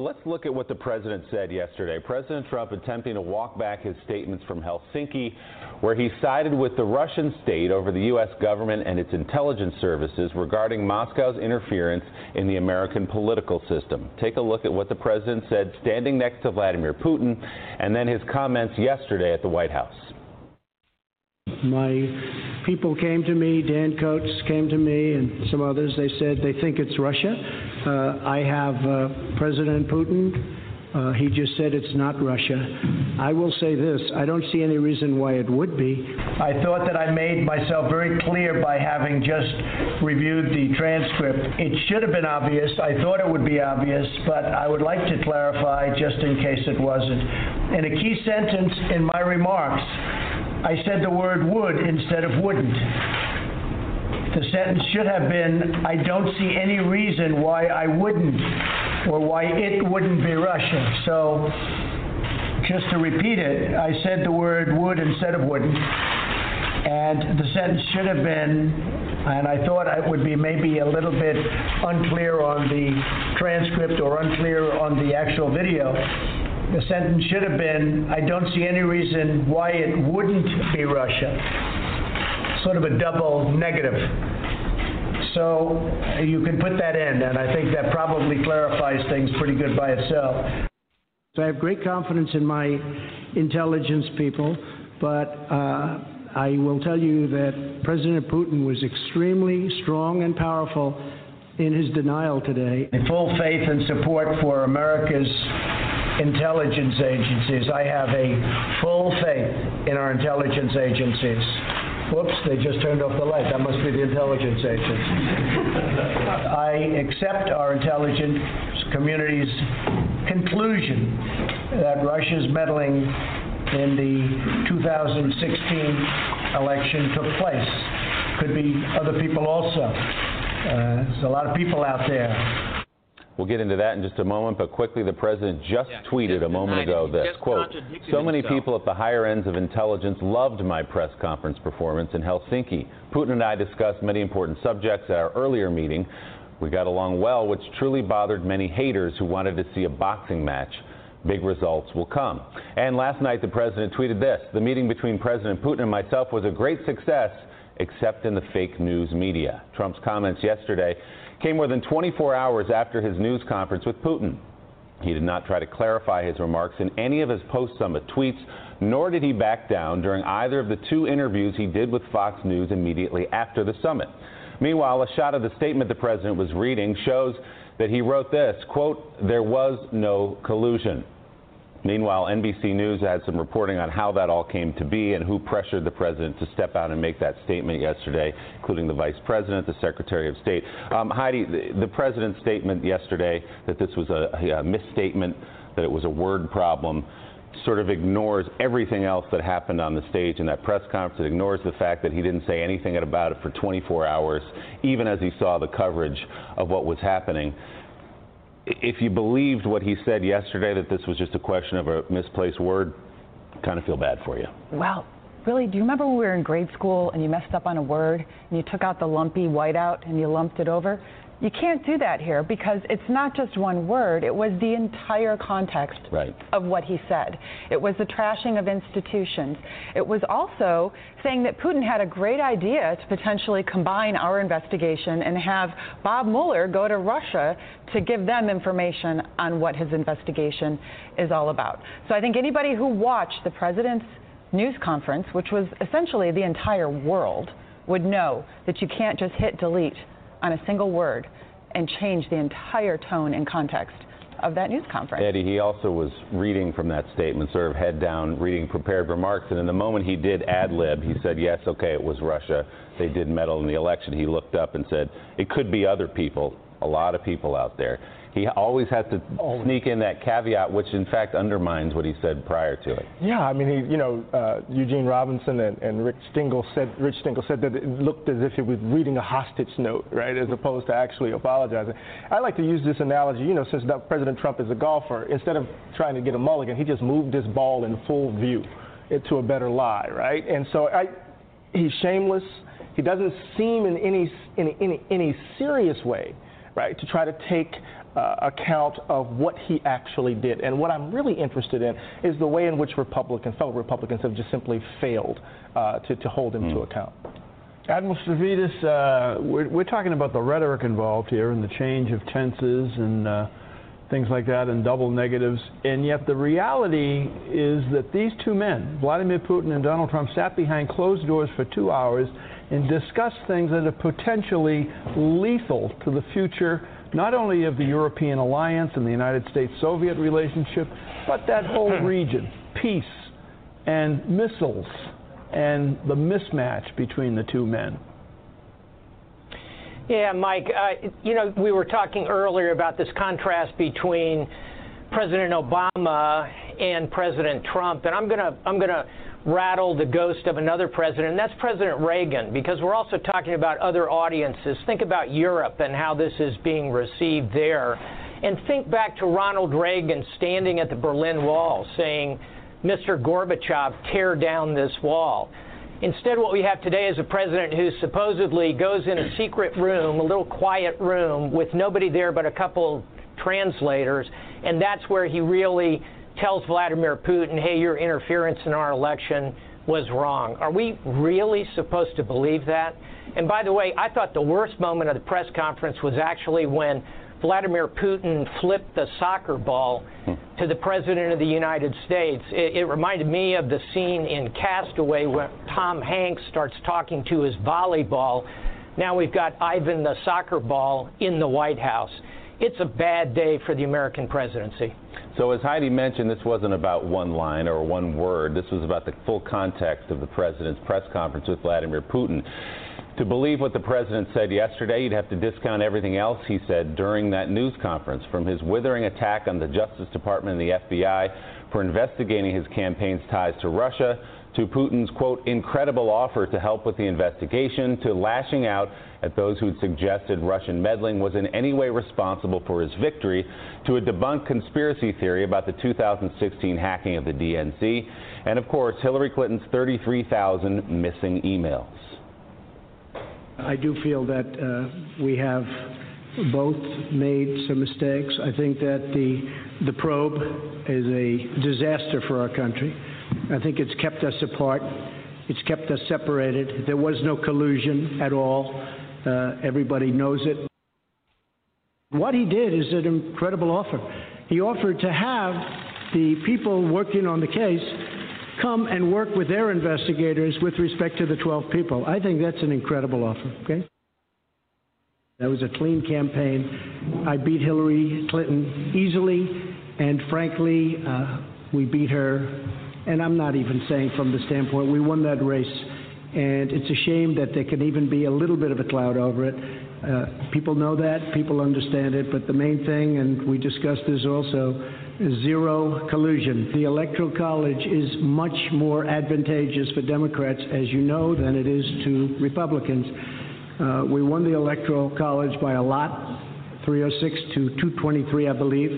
let's look at what the president said yesterday. President Trump attempting to walk back his statements from Helsinki, where he sided with the Russian state over the U S government and its intelligence services regarding Moscow's interference in the American political system. Take a look at what the president said standing next to Vladimir Putin, and then his comments yesterday at the White House. My people came to me, Dan Coates came to me, and some others. They said they think it's Russia. Uh, I have uh, President Putin. Uh, he just said it's not Russia. I will say this. I don't see any reason why it would be. I thought that I made myself very clear by having just reviewed the transcript. It should have been obvious. I thought it would be obvious, but I would like to clarify just in case it wasn't. In a key sentence in my remarks, I said the word would instead of wouldn't. The sentence should have been, I don't see any reason why I wouldn't, or why it wouldn't be Russia. So, just to repeat it, I said the word would instead of wouldn't. And the sentence should have been, and I thought it would be maybe a little bit unclear on the transcript or unclear on the actual video. The sentence should have been, I don't see any reason why it wouldn't be Russia. Sort of a double negative. So you can put that in, and I think that probably clarifies things pretty good by itself. So I have great confidence in my intelligence people, but uh, I will tell you that President Putin was extremely strong and powerful in his denial today. Full faith and support for America's intelligence agencies. I have a full faith in our intelligence agencies. Whoops, they just turned off the light. That must be the intelligence agencies. I accept our intelligence community's conclusion that Russia's meddling in the two thousand sixteen election took place. Could be other people also. Uh, there's a lot of people out there. We'll get into that in just a moment, but quickly, the president just yeah, tweeted just a moment ago this, quote, so many himself. people at the higher ends of intelligence loved my press conference performance in Helsinki. Putin and I discussed many important subjects at our earlier meeting. We got along well, which truly bothered many haters who wanted to see a boxing match. Big results will come. And last night, the president tweeted this, the meeting between President Putin and myself was a great success, except in the fake news media. Trump's comments yesterday came more than twenty-four hours after his news conference with Putin. He did not try to clarify his remarks in any of his post-summit tweets, nor did he back down during either of the two interviews he did with Fox News immediately after the summit. Meanwhile, a shot of the statement the president was reading shows that he wrote this, quote, there was no collusion. Meanwhile, N B C News had some reporting on how that all came to be and who pressured the president to step out and make that statement yesterday, including the vice president, the secretary of state. Um, Heidi, the, the president's statement yesterday that this was a, a misstatement, that it was a word problem, sort of ignores everything else that happened on the stage in that press conference. It ignores the fact that he didn't say anything about it for twenty-four hours, even as he saw the coverage of what was happening. If you believed what he said yesterday, that this was just a question of a misplaced word, kind of feel bad for you. Well, really, do you remember when we were in grade school and you messed up on a word and you took out the lumpy whiteout and you lumped it over? You can't do that here because it's not just one word. It was the entire context right. of what he said. It was the trashing of institutions. It was also saying that Putin had a great idea to potentially combine our investigation and have Bob Mueller go to Russia to give them information on what his investigation is all about. So I think anybody who watched the president's news conference, which was essentially the entire world, would know that you can't just hit delete on a single word and change the entire tone and context of that news conference. Eddie, he also was reading from that statement, sort of head down, reading prepared remarks, and in the moment he did ad-lib, he said, yes, okay, it was Russia. They did meddle in the election. He looked up and said, it could be other people, a lot of people out there. He always has to always. sneak in that caveat, which in fact undermines what he said prior to it. Yeah, I mean, he, you know, uh, Eugene Robinson and, and Rich Stengel said, Rich Stengel said that it looked as if he was reading a hostage note, right, as opposed to actually apologizing. I like to use this analogy, you know, since President Trump is a golfer, instead of trying to get a mulligan, he just moved this ball in full view to a better lie, right? And so I, he's shameless. He doesn't seem in any, in any, any serious way, right, to try to take uh, account of what he actually did. And what I'm really interested in is the way in which Republicans, fellow Republicans, have just simply failed uh, to, to hold him mm. to account. Admiral Stavridis, uh, we're, we're talking about the rhetoric involved here and the change of tenses and uh, things like that and double negatives, and yet the reality is that these two men, Vladimir Putin and Donald Trump, sat behind closed doors for two hours and discussed things that are potentially lethal to the future, not only of the European alliance and the United States-Soviet relationship, but that whole region, peace and missiles, and the mismatch between the two men. Yeah, Mike, uh, you know, we were talking earlier about this contrast between President Obama and President Trump, and I'm gonna I'm gonna rattle the ghost of another president, and that's President Reagan, because we're also talking about other audiences. Think about Europe and how this is being received there, and think back to Ronald Reagan standing at the Berlin Wall saying, Mister Gorbachev, tear down this wall. Instead, what we have today is a president who supposedly goes in a secret room, a little quiet room, with nobody there but a couple translators, and that's where he really tells Vladimir Putin, hey, your interference in our election was wrong. Are we really supposed to believe that? And by the way, I thought the worst moment of the press conference was actually when Vladimir Putin flipped the soccer ball to the President of the United States. It, it reminded me of the scene in Castaway where Tom Hanks starts talking to his volleyball. Now we've got Ivan the soccer ball in the White House. It's a bad day for the American presidency. So as Heidi mentioned, this wasn't about one line or one word. This was about the full context of the president's press conference with Vladimir Putin. To believe what the president said yesterday, you'd have to discount everything else he said during that news conference, from his withering attack on the Justice Department and the F B I for investigating his campaign's ties to Russia, to Putin's, quote, incredible offer to help with the investigation, to lashing out at those who'd suggested Russian meddling was in any way responsible for his victory, to a debunked conspiracy theory about the two thousand sixteen hacking of the D N C, and, of course, Hillary Clinton's thirty-three thousand missing emails. I do feel that uh, we have both made some mistakes. I think that the the probe is a disaster for our country. I think it's kept us apart. It's kept us separated. There was no collusion at all. Uh, everybody knows it. What he did is an incredible offer. He offered to have the people working on the case come and work with their investigators with respect to the twelve people. I think that's an incredible offer, okay? That was a clean campaign. I beat Hillary Clinton easily, and frankly, uh, we beat her, and I'm not even saying from the standpoint, we won that race, and it's a shame that there can even be a little bit of a cloud over it. Uh, people know that, people understand it, but the main thing, and we discussed this also, zero collusion. The Electoral College is much more advantageous for Democrats, as you know, than it is to Republicans. Uh, we won the Electoral College by a lot, three oh six to two twenty-three, I believe.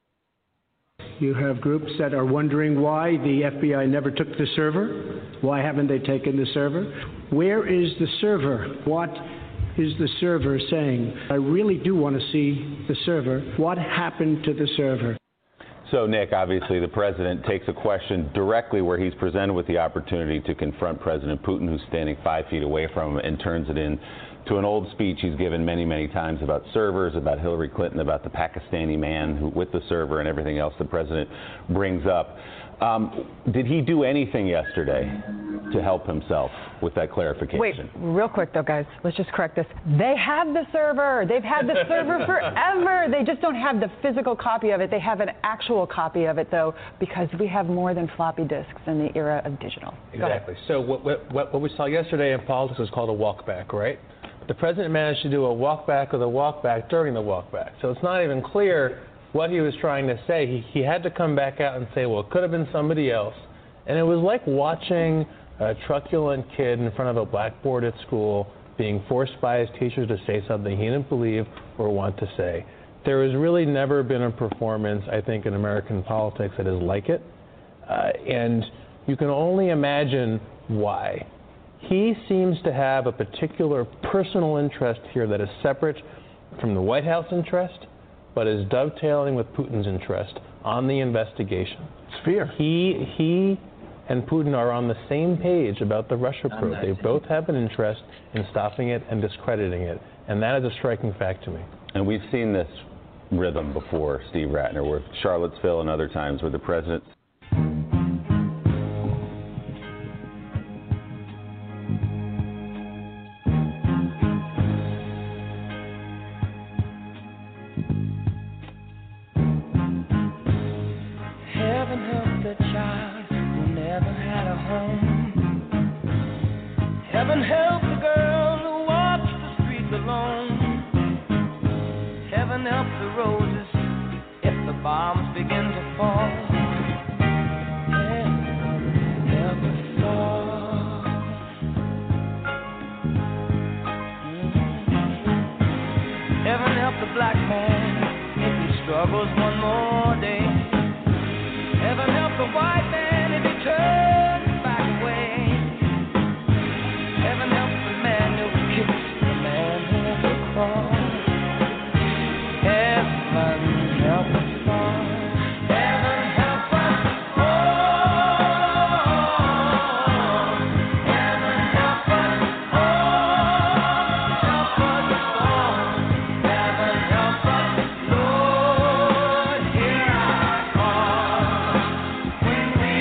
You have groups that are wondering why the F B I never took the server. Why haven't they taken the server? Where is the server? What is the server saying? I really do want to see the server. What happened to the server? So, Nick, obviously the president takes a question directly where he's presented with the opportunity to confront President Putin, who's standing five feet away from him, and turns it in to an old speech he's given many, many times about servers, about Hillary Clinton, about the Pakistani man who, with the server and everything else the president brings up. Um, did he do anything yesterday to help himself with that clarification? Wait, real quick though, guys, let's just correct this. They have the server. They've had the server forever. They just don't have the physical copy of it. They have an actual copy of it, though, because we have more than floppy disks in the era of digital. Exactly. So what, what, what we saw yesterday in politics was called a walk back, right? The president managed to do a walk back of the walk back during the walk back. So it's not even clear what he was trying to say. He, he had to come back out and say, well, it could have been somebody else. And it was like watching a truculent kid in front of a blackboard at school being forced by his teacher to say something he didn't believe or want to say. There has really never been a performance, I think, in American politics that is like it. Uh, and you can only imagine why. He seems to have a particular personal interest here that is separate from the White House interest, but is dovetailing with Putin's interest on the investigation. It's fear. He, he and Putin are on the same page about the Russia probe. They both have an interest in stopping it and discrediting it, and that is a striking fact to me. And we've seen this rhythm before, Steve Rattner, with Charlottesville and other times where the president... Heaven help the girl who walks the streets alone. Heaven help the roses if the bombs begin to fall. Heaven help us all. Mm-hmm. Heaven help the black man if he struggles one more day. Heaven help the white man if he turns back away. Heaven help the man who kicks the man who never crawls. Heaven help us all. Heaven help us all. Heaven help us all. Help us all. Heaven help us, Lord, hear our call when we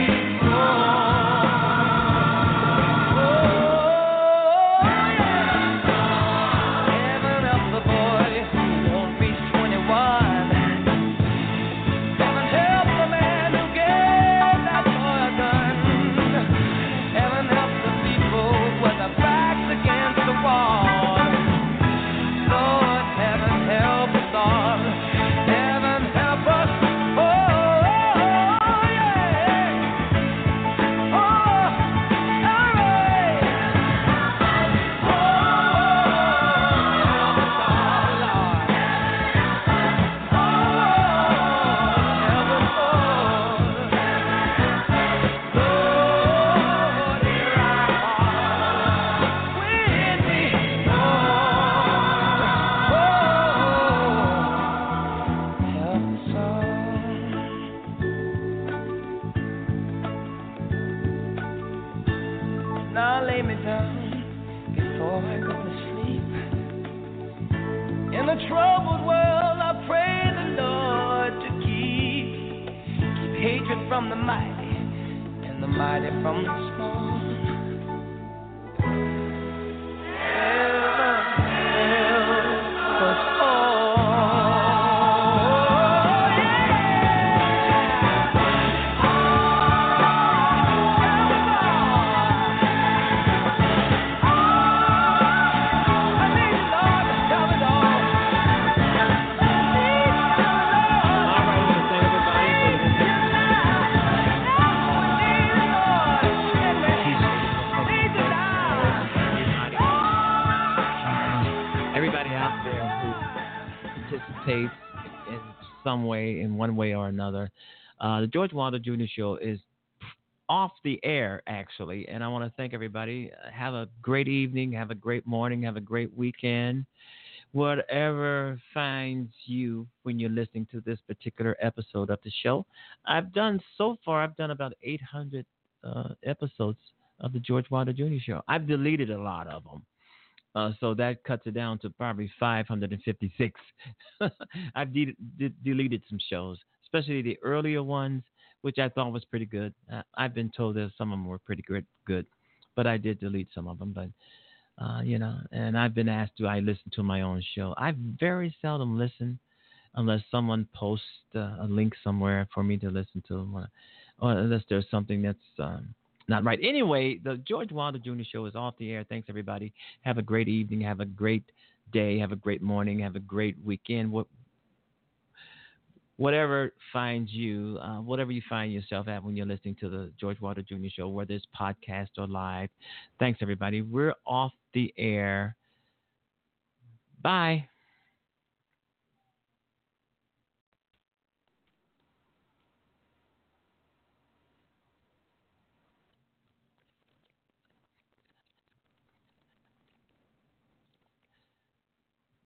Now lay me down before I go to sleep. In a troubled world, I pray the Lord to keep keep hatred from the mighty and the mighty from the small. Heaven help us all. In some way, in one way or another. Uh, the George Wilder Junior Show is off the air, actually, and I want to thank everybody. Have a great evening, have a great morning, have a great weekend. Whatever finds you when you're listening to this particular episode of the show. I've done, so far, I've done about eight hundred uh, episodes of the George Wilder Junior Show. I've deleted a lot of them. Uh, so that cuts it down to probably five hundred fifty-six. I've de- de- deleted some shows, especially the earlier ones, which I thought was pretty good. Uh, I've been told that some of them were pretty good, good, but I did delete some of them. But, uh, you know, and I've been asked, do I listen to my own show? I very seldom listen unless someone posts uh, a link somewhere for me to listen to, or, or unless there's something that's... Um, Not right. Anyway, the George Wilder Junior Show is off the air. Thanks, everybody. Have a great evening. Have a great day. Have a great morning. Have a great weekend. What, whatever finds you, uh, whatever you find yourself at when you're listening to the George Wilder Junior Show, whether it's podcast or live. Thanks, everybody. We're off the air. Bye.